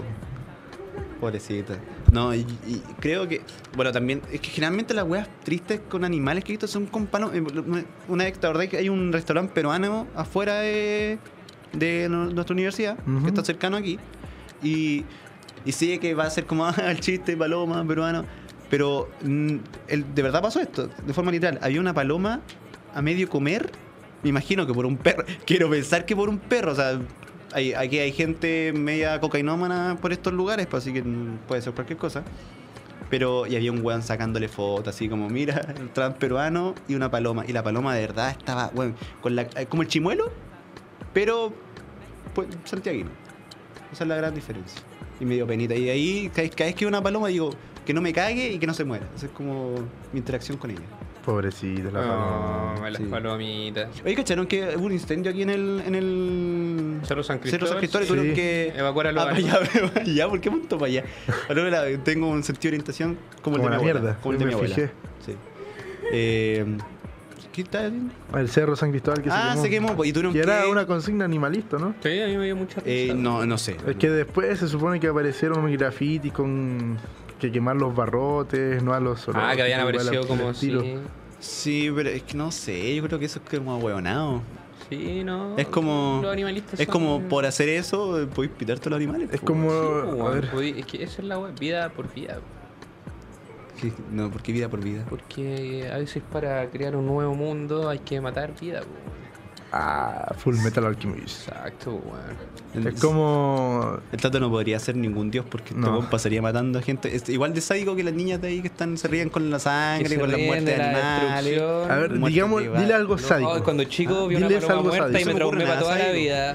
Pobrecita. No, y, y creo que. Bueno, también. Es que generalmente las weas tristes con animales que he visto son con palos. eh, Una vez, ¿te acordás que hay un restaurante peruano afuera de, de no- nuestra universidad? Ujú. Que está cercano aquí. Y, y sé que va a ser como el chiste, paloma, peruano. Pero mm, el- de verdad pasó esto, de forma literal. Había una paloma a medio comer. Me imagino que por un perro. Quiero pensar que por un perro. O sea, hay, aquí hay gente media cocainómana por estos lugares, pues así que mm, puede ser cualquier cosa. Pero y había un weón sacándole fotos, así como, mira, el trans peruano y una paloma. Y la paloma de verdad estaba, weón, con la, eh, como el chimuelo, pero pues, santiaguino. Esa es la gran diferencia. Y me dio penita. Y ahí, cada, cada vez que veo una paloma, digo, que no me cague y que no se muera. Esa es como mi interacción con ella. Pobrecita la paloma. No, las Sí. palomitas. Oye, ¿cacharon que hubo un incendio aquí en el... En el... Cerro San Cerro San Cristóbal, Cristóbal y sí. tuvieron que... Evacuar a los Ah, para allá, para allá, ¿por qué punto para allá? Ahora la- tengo un sentido de orientación como el Como de mi la abuela. mierda, Como el de me mi abuela. fijé. Sí. Eh, ¿Qué está haciendo? El Cerro San Cristóbal que se Ah, quemó. se quemó. pues, Y tuvieron Que era que... una consigna animalista, ¿no? Sí, a mí me dio mucha risa. Eh, no, no sé. Es que después se supone que aparecieron unos grafitis con que quemar los barrotes, no a los Ah, que habían zoológicos, aparecido igual como al estilo. así. Sí, pero es que no sé. Yo creo que eso es como huevonado. Sí, no. Es como... Los animalistas Es son- como por hacer eso, eh, podéis pitarte a los animales. Es po. como... Sí, a weón, ver, podí- es que esa es la wea, vida por vida. ¿Qué? No, porque vida por vida. Porque a veces para crear un nuevo mundo hay que matar vida, weón. ah, Full Metal Alchemist. Exacto, weón. Es como... El Tato no podría ser ningún dios porque No. este weón pasaría matando a gente. Es igual de sádico que las niñas de ahí que están se ríen con la Que sangre, se con la ríen muerte de de la animales. destrucción. A ver, Muerte digamos, privada. dile algo No, sádico. cuando chico vi una Diles paloma algo muerta y sádico. me No se me ocurre traumé para nada toda la sádico. vida.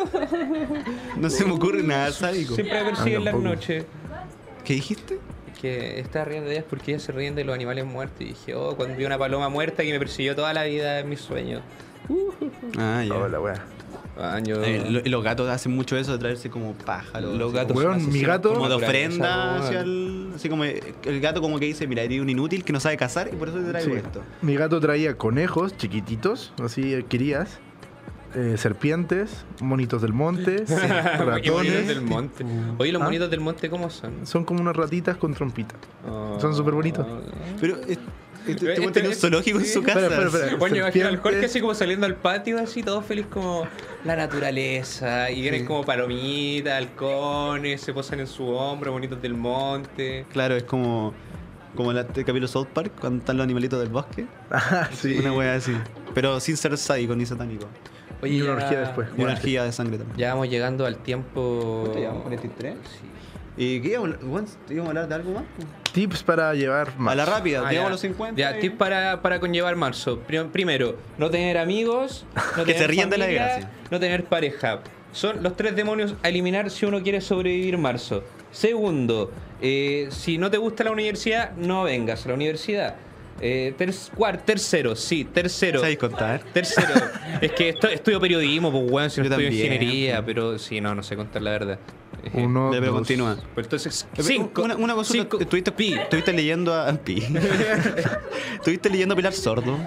Uh, No se me ocurre nada sádico. siempre me persiguen Ah, las tampoco. noches. ¿Qué dijiste? Que estaba riendo de ellas porque ellas se ríen de los animales muertos. Y dije, oh, cuando vi una paloma muerta que me persiguió toda la vida en mis sueños. Ah, ya. Oh, la wea. Año. Eh, lo- y los gatos hacen mucho eso de traerse como pájaros. Los así gatos como- Weón, son mi asesinos gato- como de por naturaleza, ofrenda weón. hacia el. Así como el gato como que dice, mira, eres un inútil que no sabe cazar y por eso te traigo Sí. esto. Mi gato traía conejos chiquititos, así eh, crías, eh, serpientes, monitos del monte, Y monitos ratones. del monte. Oye, los ¿Ah? monitos del monte, ¿cómo son? Son como unas ratitas con trompita. Oh. Son súper bonitos. Pero eh, este Este- weón tenía un zoológico en su casa. Espera, espera, espera. Bueno, imagino al Serpientes. Jorge así como saliendo al patio, así todo feliz como la naturaleza. Y vienen Sí. como palomitas, halcones, se posan en su hombro, bonitos del monte. Claro, es como. Como el capítulo South Park, cuando están los animalitos del bosque. Ah, sí. Una wea así. Pero sin ser sádico ni satánico. Y una ya- orgía después. Y una orgía de sangre también. Ya vamos llegando al tiempo. ¿Cuánto llevamos? ¿cuarenta y tres? Sí. ¿Y qué íbamos, weón, íbamos a hablar de algo más? Tips para llevar más. A la rápida, Ah, llegamos ya. a los cincuenta. Ya, y- tips para, para conllevar marzo. Pri- Primero, no tener amigos, no Que tener se rían de la familia, desgracia. no tener pareja. Son los tres demonios a eliminar si uno quiere sobrevivir marzo. Segundo, eh, si no te gusta la universidad, no vengas a la universidad. Eh, ter- cuar- tercero, sí, tercero. ¿Sabéis contar? Tercero, es que esto- estudio periodismo, pues weón, si no Yo estudio también, ingeniería, pues. pero sí, no, no sé contar la verdad. Eh, Uno, Ya, pero dos. continúa. Pues entonces, Eh, cinco. Una, una consulta. cinco- ¿Estuviste, pi. estuviste leyendo a. Pi. ¿Estuviste leyendo a Pilar Sordo?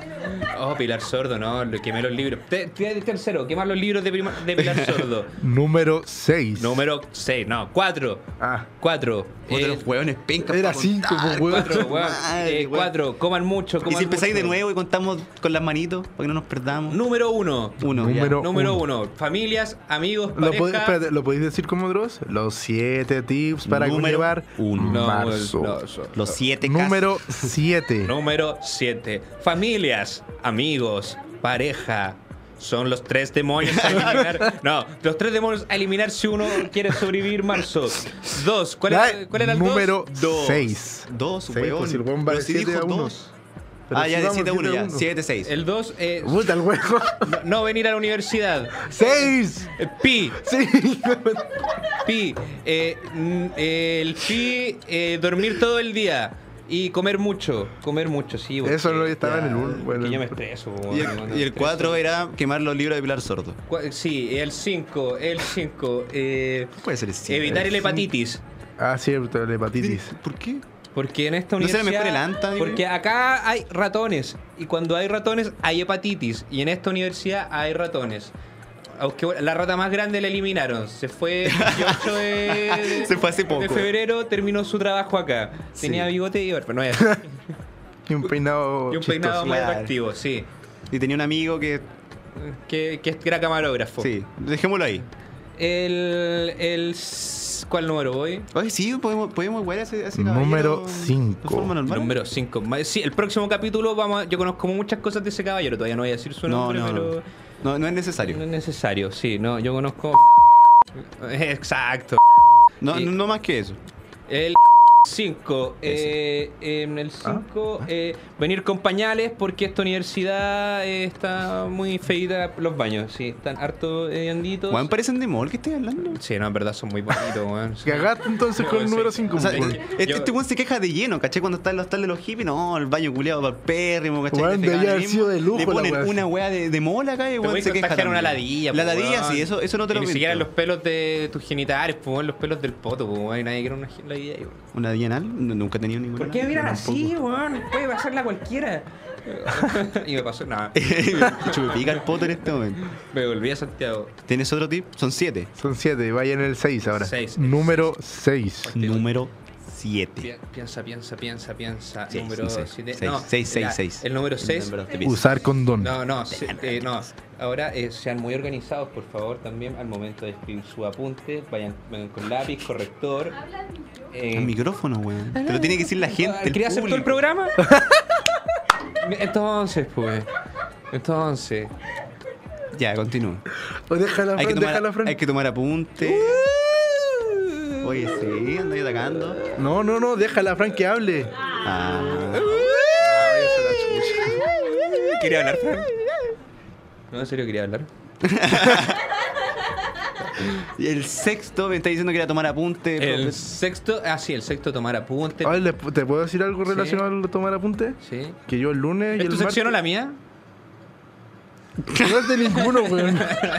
Oh, Pilar Sordo, no, lo- quemé los libros. Te- te- Tercero, quemar los libros de, prima- de Pilar Sordo. Número seis. Número seis, no, cuatro. Ah, Cuatro. Puta, Eh, los hueones pencas. era pa' cinco, contar. pues, weón. Cuatro, weón. Madre, Eh, weón. cuatro, coman mucho, Y coman si empezáis de mucho. nuevo y contamos con las manitos para que no nos perdamos. Número uno. Uno. ya. Número Número uno. uno. Familias, amigos, ¿Lo, pod- pareja. espérate, ¿lo podéis decir como Dross? Los siete tips para Número llevar uno. No, marzo. no, so- Los siete casos. Número siete. Número siete. Familias, amigos, pareja. Son los tres demonios a eliminar. No, los tres demonios a eliminar si uno quiere sobrevivir marzo. Dos. ¿Cuál, Ya, es, ¿cuál era el Número Dos. seis. Dos, Seis, weón. pues, si el weón va Pero de si siete dijo a uno. dos. Pero Ah, si ya de vamos siete a uno, siete a ya. uno. siete seis. dos? El dos, eh, Puta el huevo. no, no venir a la universidad. ¡Seis! Eh, Pi. Sí. Pi. eh, mm, eh, el pi, eh, dormir todo el día. Y comer mucho. Comer mucho, sí. porque- Eso no estaba ya, en el uno. Bueno, que yo me estreso. po, Y weón, el, cuando y me el estreso. cuatro era quemar los libros de Pilar Sordo. Cua- Sí, el cinco. El cinco. Eh, Puede ser el siete. evitar el el hepatitis. Ah, cierto, la hepatitis. ¿Por qué? Porque en esta ¿No será universidad. mejor el anta, digo? Porque acá hay ratones. Y cuando hay ratones, hay hepatitis. Y en esta universidad hay ratones. Aunque bueno, la rata más grande la eliminaron. Se fue el veintiocho de, Se fue hace poco. de febrero, terminó su trabajo acá. Sí. Tenía bigote y barba. No es. Y un peinado. Y un peinado chistoso. muy Claro. atractivo, sí. Y tenía un amigo que. Que, que era camarógrafo. Sí, dejémoslo ahí. El, el. ¿Cuál número voy? Oye, sí, podemos, podemos igual a ese, a ese Número caballero cinco. de forma normal. Número cinco. Sí, el próximo capítulo vamos a- yo conozco muchas cosas de ese caballero. Todavía no voy a decir su No, nombre, no, pero. no, no es necesario. No es necesario, sí, no, yo conozco. Exacto. No, Sí. no más que eso. El cinco. Eh, en el cinco, eh, venir con pañales porque esta universidad eh, está muy feita los baños, sí, están harto hedionditos. Weón, parecen de mall que estoy hablando. Sí, no, en verdad son muy bonitos, weón. Cagaste entonces con el Sí. número cinco. O sea, weón. este, Yo- este weón se queja de lleno, ¿cachai? Cuando está en los hostales de los hippies, no, el baño culiado para el pérrimo, ¿cachai? Weón, Le pegaban debía ahí haber mismo. sido de lujo Le la ponen weá. una weá de, de mola acá y Te weón voy a se queja. contagiar una también. ladilla, La po, ladilla, weón. sí, eso, eso no te Y lo ni pinto. siquiera en los pelos de tus genitales, pues, weón, los pelos del poto, pues, weón, y nadie quiere una ladilla ahí, weón. ¿Una ladilla anal? No, nunca he tenido ninguna. ¿Por qué Yo miran tampoco. así, weón? Puede pasarla a cualquiera. Y me pasó nada. Chupica el poto en este momento. Me volví a Santiago. ¿Tienes otro tip? Son siete. Son siete, vaya en el seis ahora. Seis. Número seis. Número siete. Pi- Piensa, piensa, piensa, piensa. Seis, número seis, siete. seis, no, seis, seis, era seis. El número seis. En verdad, te pienso. Usar condón. No, no, se- eh, no. Ahora eh, sean muy organizados, por favor, también al momento de escribir su apunte. Vayan, vayan con lápiz, corrector. Eh, El micrófono, weón. Te lo tiene que decir la gente. el ¿Quería hacer todo el público. programa? Entonces, pues. Entonces. Ya, continúa. O déjala, Hay que Fran, déjala, tomar, Fran. hay que tomar apunte. Oye, sí, ando ahí atacando. No, no, no, déjala, Fran, que hable. Ah. ¿Quería hablar, Fran? No, en serio, quería hablar. Y el sexto me está diciendo que era tomar apunte. El profe. sexto, ah, sí, el sexto tomar apunte. A ver, ¿le- ¿te puedo decir algo relacionado al tomar apunte? Sí. Que yo el lunes y ¿Es el tu sección o martes- la mía? No es de ninguno, weón.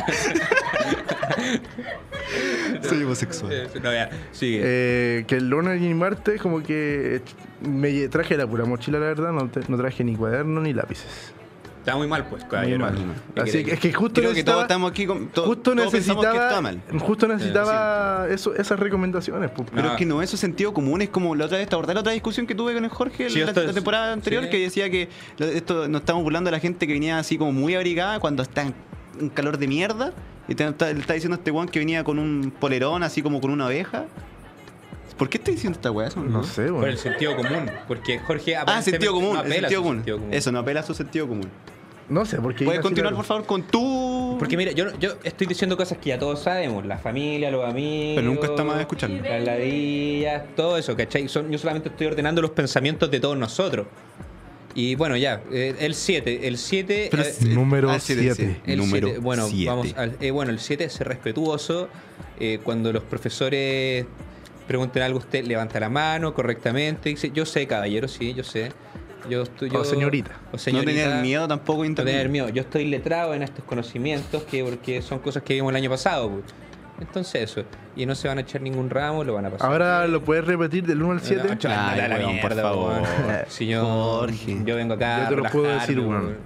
Soy homosexual. Eh, No, ya, sigue. Eh, que el lunes y el martes como que me lle- traje la pura mochila, la verdad. No, te- no traje ni cuaderno ni lápices. Está muy mal, pues, Muy caballero. mal. ¿Qué Así querés? que es que justo Creo que necesitaba, todos estamos aquí con. to- justo todos pensamos que está necesitaba, mal. justo necesitaba eso, esas recomendaciones. Pues. Pero No. es que no, eso es sentido común. Es como la otra vez, ¿te acordás la otra discusión que tuve con el Jorge Sí, la, esto la es- temporada anterior? sí. Que decía que lo- esto nos estamos burlando de la gente que venía así como muy abrigada cuando está en un calor de mierda. Y te, está- le está diciendo a este weón que venía con un polerón, así como con una oveja. ¿Por qué está diciendo esta weá? Eso No sé, Por el weón. sentido común. Porque Jorge Ah, aparentemente sentido común, no el apela a sentido su común. sentido común. Eso, no apela a su sentido común. No sé, porque... ¿Puedes iba a decir continuar, algo. por favor, con tu...? Porque mira, yo, yo estoy diciendo cosas que ya todos sabemos. La familia, los amigos... Pero nunca está mal escucharlo. Las ladillas, todo eso, ¿cachai? Son, yo solamente estoy ordenando los pensamientos de todos nosotros. Y bueno, ya, eh, el siete. El siete... Pero eh, es- Número ah, siete, siete. sí. el Número siete. Bueno, siete. vamos al, eh, bueno, el siete es ser respetuoso. Eh, cuando los profesores pregunten algo, usted levanta la mano correctamente. Dice, yo sé, caballero, sí, yo sé. Yo estoy, yo, O señorita. o No señorita. tener miedo tampoco de No intervenir. tener miedo. Yo estoy letrado en estos conocimientos que porque son cosas que vimos el año pasado. Pues. Entonces eso. Y no se van a echar ningún ramo, lo van a pasar. Ahora lo puedes repetir del uno al siete. No, chaval, Ay, a la weón, por mierda, favor. weón. Si yo, Jorge. yo vengo acá Yo te lo a puedo relajarme, decir, weón. weón.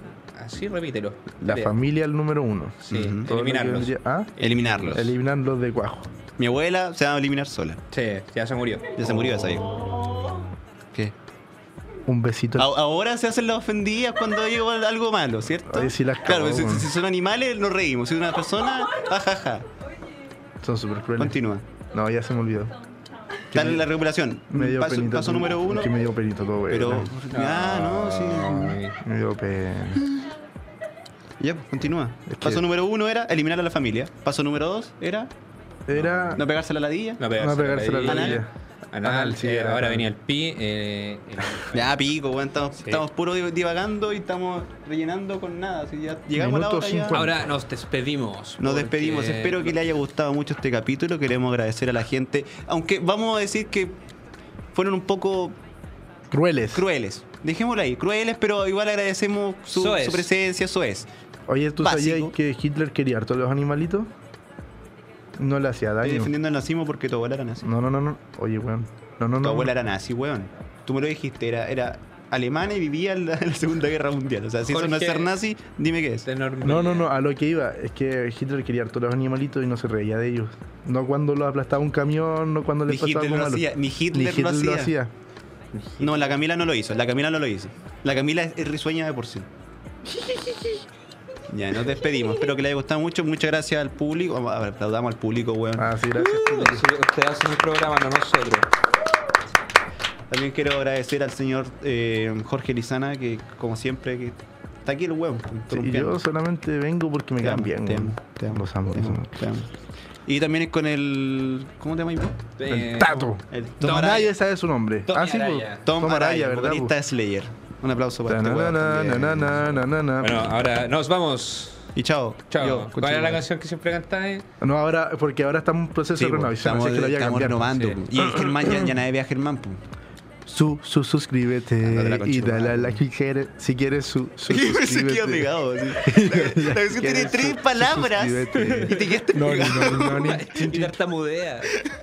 Así repítelo. La Tarea. familia el número uno. Sí, Ujú. Todo lo que eliminarlos. vendría- ¿Ah? Eliminarlos. Eliminarlos de cuajo. Mi abuela se va a eliminar sola. Sí, ya se murió. Ya se murió esa vieja. ¿Qué? Un besito. A- Ahora se hacen las ofendidas cuando llega algo malo, ¿cierto? Oye, sí las claro, cagó, si, weón. si son animales nos reímos. Si es una persona, jajaja. Son súper crueles. Continúa. No, ya se me olvidó. Dale la recuperación. Me dio Paso, penita paso todo- número uno. Que me dio penito todo, güey. Pero. Ah, no, sí. Ay. Me dio pena. Ya, pues continúa. Es que- Paso número uno era eliminar a la familia. Paso número dos era Era. no pegarse a la ladilla. No pegarse, No pegarse la ladilla. ladilla. Anal, Anal, sí, eh, era ahora anal. venía el pi. Eh, el- Ya, pico, weón. Estamos, Sí. estamos puro div- divagando y estamos rellenando con nada. Así ya llegamos a la Minuto hora ya. cincuenta. Ahora nos despedimos. Nos porque- despedimos. Espero que le haya gustado mucho este capítulo. Queremos agradecer a la gente. Aunque vamos a decir que fueron un poco Crueles. crueles. Dejémoslo ahí, crueles, pero igual agradecemos su, Soez. su presencia, eso es. Oye, ¿tú Básico. sabías que Hitler quería harto a los animalitos? No le hacía Estoy daño. defendiendo al nazismo porque tu abuela era nazi. No, no, no, no. Oye, weón. No, no, Tu no. abuela era nazi, weón. Tú me lo dijiste, era, era alemana y vivía en la, en la Segunda Guerra Mundial. O sea, si eso no es Jorge- ser nazi, dime qué es. De normalidad. No, no, no, a lo que iba es que Hitler quería harto a los animalitos y no se reía de ellos. No cuando los aplastaba un camión, no cuando Ni les pasaba Hitler algo lo malo. hacía, ni Hitler, Ni lo hacía. lo hacía. No, la Camila no lo hizo, la Camila no lo hizo. La Camila es, es risueña de por sí. Ya, nos despedimos. Espero que les haya gustado mucho. Muchas gracias al público. Vamos a ver, aplaudamos al público, weón. Ah, sí, gracias. Ustedes hacen el programa, no nosotros. También quiero agradecer al señor eh, Jorge Lizana, que como siempre que está aquí el weón. Sí, interrumpiendo. yo solamente vengo porque me Te quedan amo, bien, te weón. amo, te amo, Los amo, te los amo, amo. te amo. Y también es con el. ¿Cómo te llamas vos? El Tato. El Tom Tom No, Araya. nadie sabe su nombre. Tommy ah, sí, Araya. pues. Tom, Tom Araya, Araya, ¿verdad? vocalista de pues? Slayer. Un aplauso para este weón Na, también. na, na, na, na, na. Bueno, ahora nos vamos. Y chao. Chao. Yo, ¿Cuál era conchetumare. la canción que siempre cantáis? No, ahora, porque ahora estamos en proceso Sí, de po, renovación, estamos, así que lo voy a estamos cambiar. renovando. Sí. po. Y el Germán ya, ya nadie ve a Germán. Po. Su, su, suscríbete Ándate la concha y de tu dale a madre. like si quieres, si quieres su, su Yo pensé que iba suscríbete. pegado. Así. La, la canción tiene ¿Quieres tres su- palabras suscríbete? y te quedaste No, pegado. no, no, no, ni- Y tartamudea.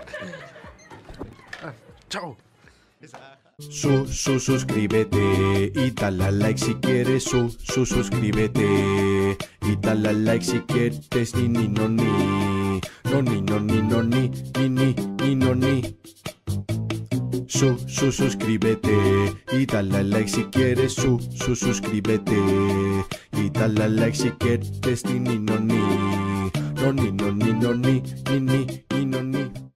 Chao. Su, su, suscríbete y dale a like si quieres. Su, su, suscríbete y dale a like si quieres. Ni, ni, no, ni. No, ni, no, ni, no, ni. Ni, ni, ni, no, ni. Su, su, suscríbete y dale a like si quieres. Su, su, suscríbete y dale a like si quieres. Ni, ni, no, ni. No, ni, no, ni, no, ni. Ni, ni, ni, no, ni.